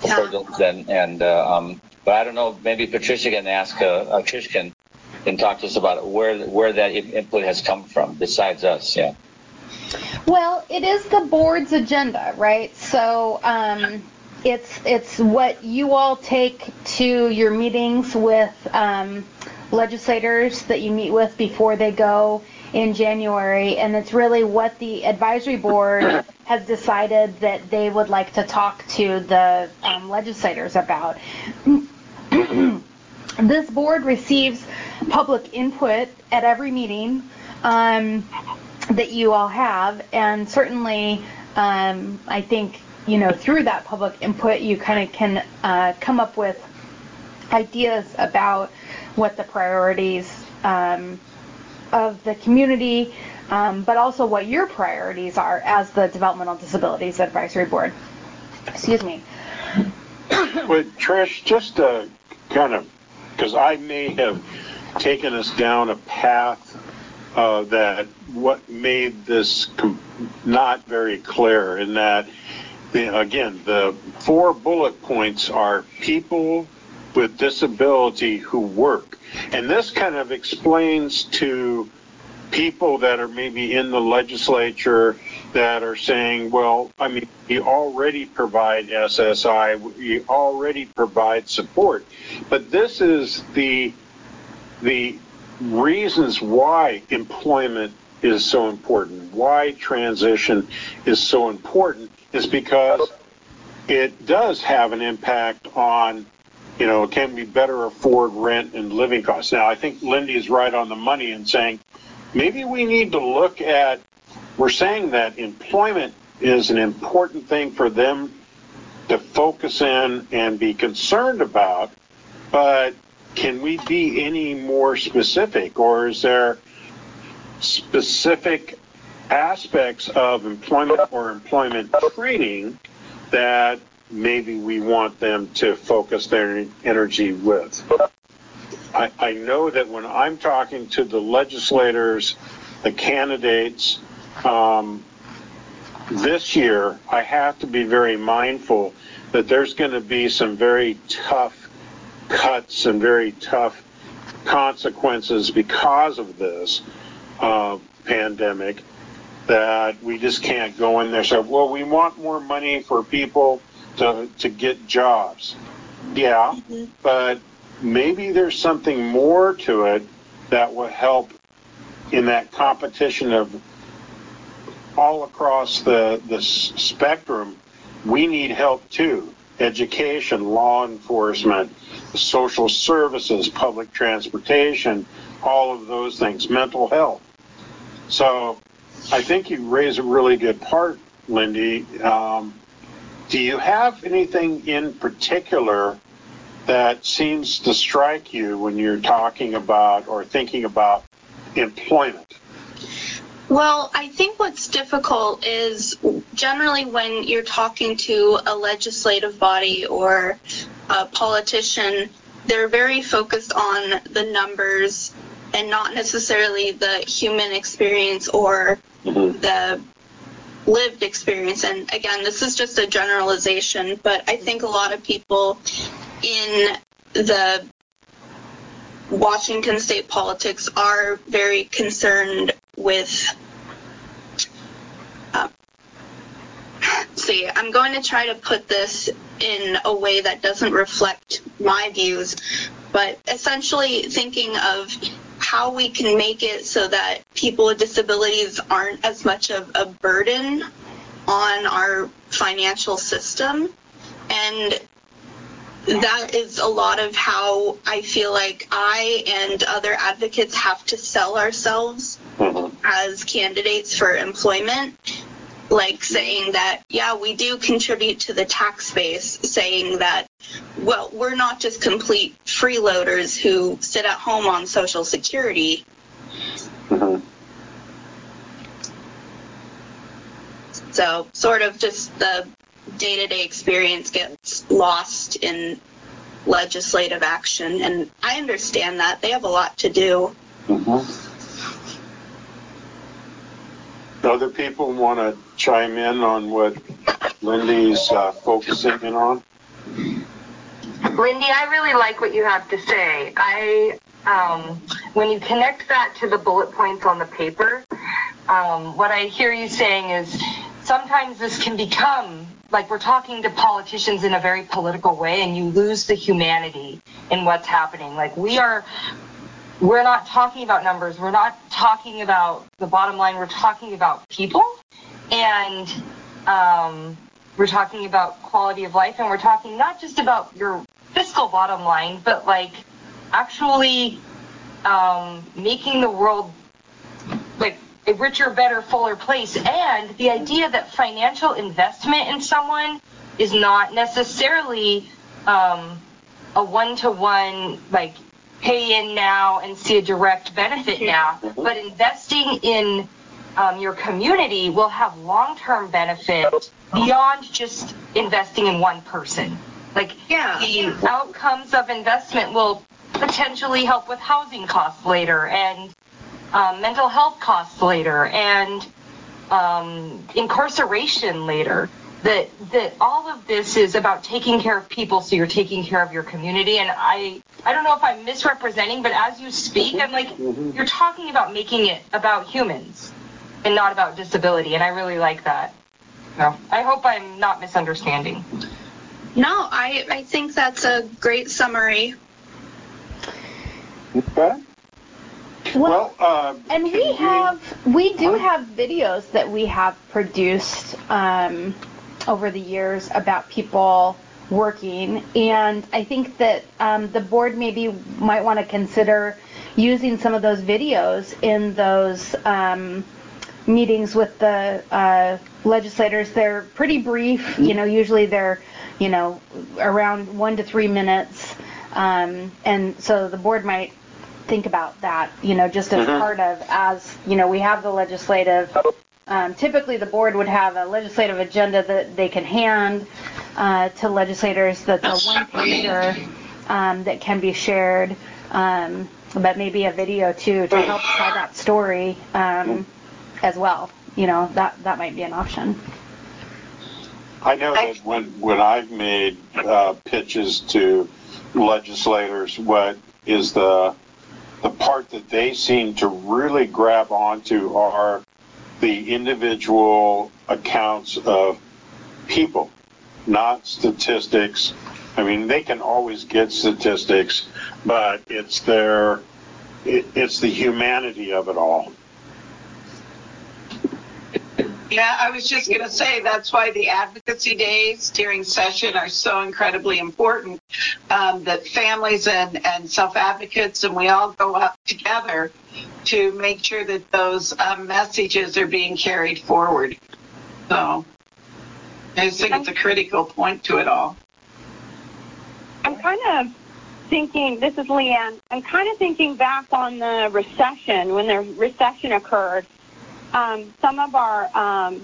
But I don't know, maybe Patricia can ask, Trish can talk to us about where that input has come from, besides us, yeah. Well, it is the board's agenda, right? So it's what you all take to your meetings with legislators that you meet with before they go in January, and it's really what the advisory board has decided that they would like to talk to the legislators about. This board receives public input at every meeting that you all have, and certainly I think through that public input you kind of can come up with ideas about what the priorities of the community, but also what your priorities are as the Developmental Disabilities Advisory Board. Excuse me. Well, Trish, just to kind of, because I may have taken us down a path that what made this not very clear, in that, again, the 4 bullet points are people with disability who work. And this kind of explains to people that are maybe in the legislature that are saying, well, I mean, we already provide SSI, we already provide support. But this is the reasons why employment is so important, why transition is so important, is because it does have an impact on, can we better afford rent and living costs? Now, I think Lindy is right on the money in saying maybe we need to look at, we're saying that employment is an important thing for them to focus in and be concerned about, but can we be any more specific, or is there specific aspects of employment or employment training that maybe we want them to focus their energy with? I know that when I'm talking to the legislators, the candidates, this year, I have to be very mindful that there's going to be some very tough cuts and very tough consequences because of this pandemic, that we just can't go in there and say, well, we want more money for people to get jobs. Yeah, but maybe there's something more to it that will help in that competition of all across the spectrum. We need help too. Education, law enforcement, social services, public transportation, all of those things, mental health. So I think you raise a really good part, Lindy. Do you have anything in particular that seems to strike you when you're talking about or thinking about employment? Well, I think what's difficult is generally when you're talking to a legislative body or a politician, they're very focused on the numbers and not necessarily the human experience or the lived experience. And again, this is just a generalization, but I think a lot of people in the Washington state politics are very concerned with I'm going to try to put this in a way that doesn't reflect my views, but essentially thinking of how we can make it so that people with disabilities aren't as much of a burden on our financial system. And that is a lot of how I feel like I and other advocates have to sell ourselves as candidates for employment. like saying that, yeah, we do contribute to the tax base, saying that, well, we're not just complete freeloaders who sit at home on Social Security. Mm-hmm. So sort of just the day-to-day experience gets lost in legislative action, and I understand that. They have a lot to do. Mm-hmm. Other people want to chime in on what Lindy's focusing in on? Lindy, I really like what you have to say. When you connect that to the bullet points on the paper, what I hear you saying is sometimes this can become like we're talking to politicians in a very political way, and you lose the humanity in what's happening. Like we're not talking about numbers. We're not talking about the bottom line. We're talking about people, and we're talking about quality of life, and we're talking not just about your fiscal bottom line, but like actually making the world like a richer, better, fuller place. And the idea that financial investment in someone is not necessarily a one-to-one, like pay in now and see a direct benefit now, but investing in your community will have long-term benefit beyond just investing in one person. Like the outcomes of investment will potentially help with housing costs later, and mental health costs later, and incarceration later. That all of this is about taking care of people, so you're taking care of your community. And I don't know if I'm misrepresenting, but as you speak, I'm like, you're talking about making it about humans and not about disability, and I really like that. No, I hope I'm not misunderstanding. No, I think that's a great summary. Okay. Well, and we do have videos that we have produced over the years about people working, and I think that the board maybe might want to consider using some of those videos in those meetings with the legislators. They're pretty brief, usually they're, around 1 to 3 minutes, and so the board might think about that, just as part of, we have the legislative, typically the board would have a legislative agenda that they can hand to legislators that's a one-pager that can be shared, but maybe a video too to help tell that story as well. That might be an option. I know that when I've made pitches to legislators, what is the part that they seem to really grab onto are the individual accounts of people, not statistics. I mean, they can always get statistics, but it's the humanity of it all. Yeah, I was just going to say that's why the advocacy days during session are so incredibly important, that families and self-advocates and we all go up together to make sure that those messages are being carried forward. So I just think it's a critical point to it all. I'm kind of thinking, this is Leanne, I'm kind of thinking back on the recession, when the recession occurred. Some of our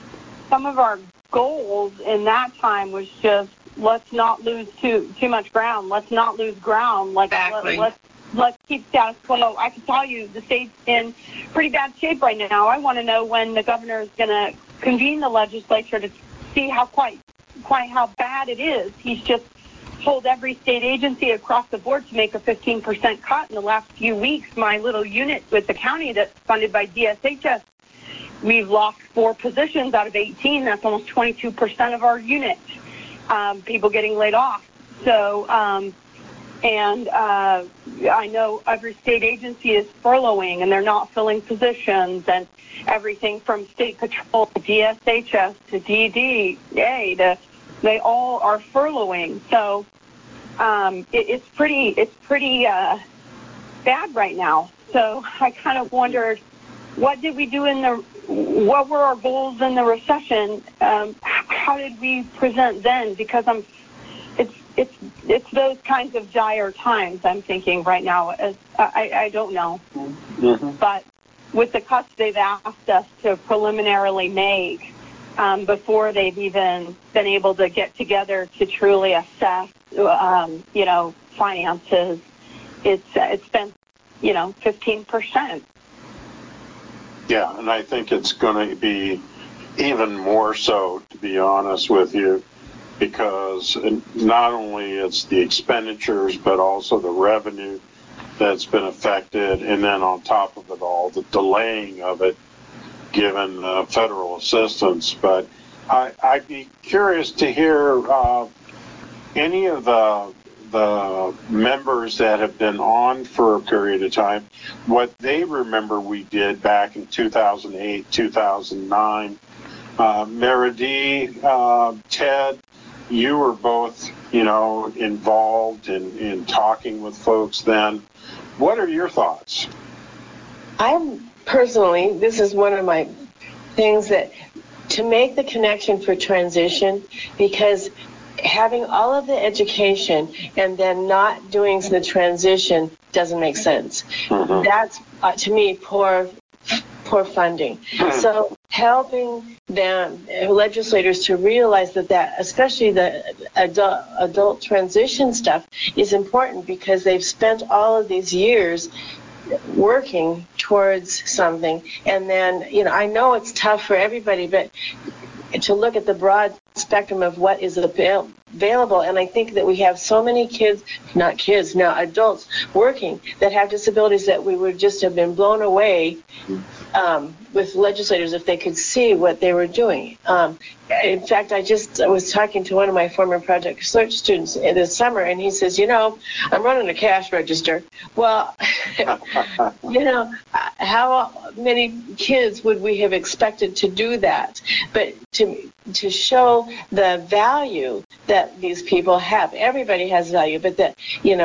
goals in that time was just let's not lose too much ground. Let's not lose ground. Exactly. Let's keep status quo. I can tell you the state's in pretty bad shape right now. I want to know when the governor is going to convene the legislature to see quite how bad it is. He's just told every state agency across the board to make a 15% cut in the last few weeks. My little unit with the county that's funded by DSHS, we've lost 4 positions out of 18. That's almost 22% of our unit, people getting laid off. So, I know every state agency is furloughing, and they're not filling positions, and everything from state patrol to DSHS to DDA, they all are furloughing. So it's pretty bad right now. So I kind of wondered, what did we do in the what were our goals in the recession? How did we present then? Because it's those kinds of dire times I'm thinking right now. I don't know. Mm-hmm. But with the cuts they've asked us to preliminarily make before they've even been able to get together to truly assess, finances, it's been, 15%. Yeah, and I think it's going to be even more so, to be honest with you, because not only it's the expenditures, but also the revenue that's been affected, and then on top of it all, the delaying of it, given federal assistance. But I'd be curious to hear any of the members that have been on for a period of time, what they remember we did back in 2008, 2009. Meredith, Ted, you were both, involved in talking with folks then. What are your thoughts? This is one of my things, that to make the connection for transition, because having all of the education and then not doing the transition doesn't make sense. Mm-hmm. That's, to me, poor funding. Mm-hmm. So helping them, legislators, to realize that especially the adult transition stuff is important, because they've spent all of these years working towards something. And then, I know it's tough for everybody, but to look at the broad spectrum of what is available. And I think that we have so many adults working that have disabilities that we would just have been blown away with legislators if they could see what they were doing. In fact, I was talking to one of my former Project Search students this summer, and he says, I'm running a cash register. Well, how many kids would we have expected to do that? But to show the value that these people have. Everybody has value, but and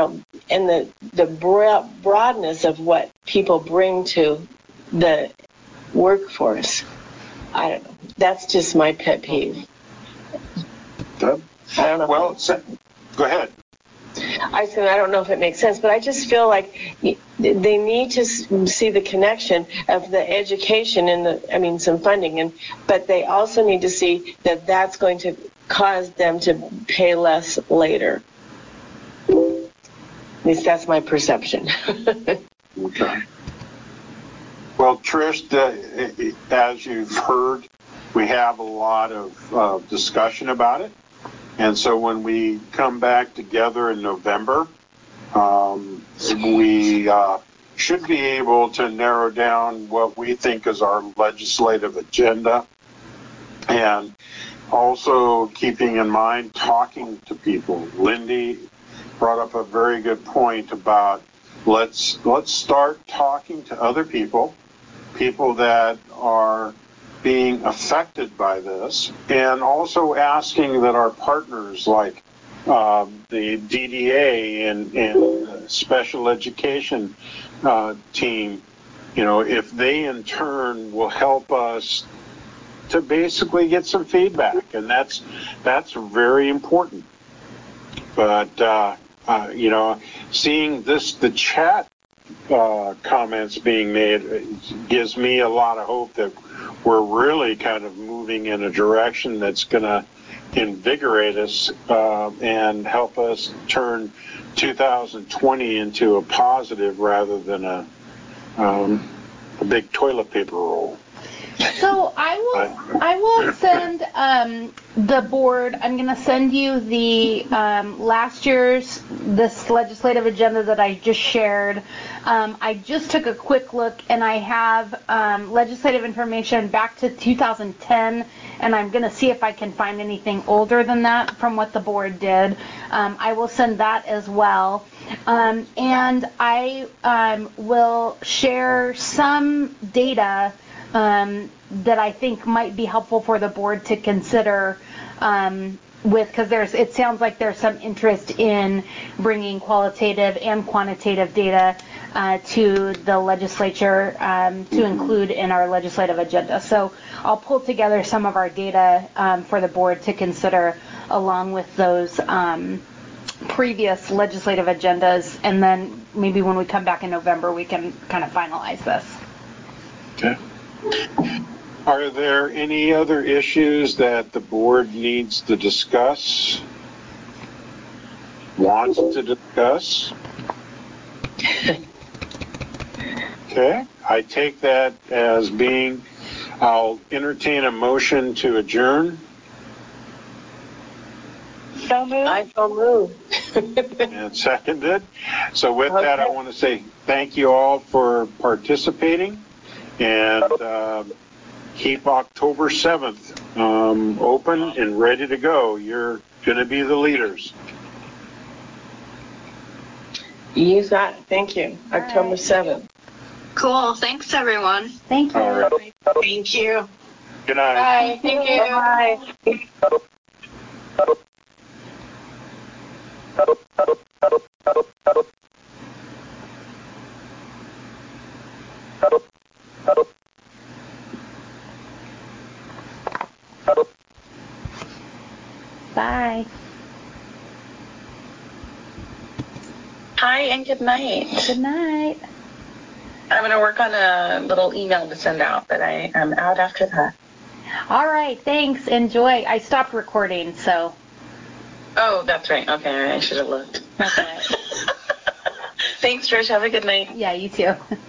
the broadness of what people bring to the workforce. I don't know. That's just my pet peeve. Good. I don't know. Well, go ahead. I don't know if it makes sense, but I just feel like they need to see the connection of the education and some funding, but they also need to see that that's going to cause them to pay less later. At least that's my perception. Okay. Well, Trish, as you've heard, we have a lot of discussion about it. And so when we come back together in November, we should be able to narrow down what we think is our legislative agenda, and also keeping in mind talking to people. Lindy brought up a very good point about let's start talking to other people that are being affected by this, and also asking that our partners like the DDA and special education team, if they in turn will help us to basically get some feedback, and that's very important. But seeing the chat comments being made gives me a lot of hope that we're really kind of moving in a direction that's going to invigorate us and help us turn 2020 into a positive rather than a big toilet paper roll. So I will send the board. I'm going to send you the last year's this legislative agenda that I just shared. I just took a quick look, and I have legislative information back to 2010, and I'm going to see if I can find anything older than that from what the board did. I will send that as well. And I will share some data that I think might be helpful for the board to consider because it sounds like there's some interest in bringing qualitative and quantitative data to the legislature to include in our legislative agenda. So I'll pull together some of our data for the board to consider along with those previous legislative agendas, and then maybe when we come back in November, we can kind of finalize this. Okay. Are there any other issues that the board needs to discuss? Wants to discuss? Okay. I take that as being, I'll entertain a motion to adjourn. So moved. I so move. And seconded. So with that, I want to say thank you all for participating, and keep October 7th open and ready to go. You're going to be the leaders. You got it. Thank you. October 7th. Cool. Thanks, everyone. Thank you. All right. Thank you. Good night. Bye. Thank you. Bye. Bye. Hi and good night. Good night. I'm going to work on a little email to send out, but I am out after that. All right. Thanks. Enjoy. I stopped recording, so. Oh, that's right. Okay, I should have looked. That's all right. Thanks, Trish. Have a good night. Yeah, you too.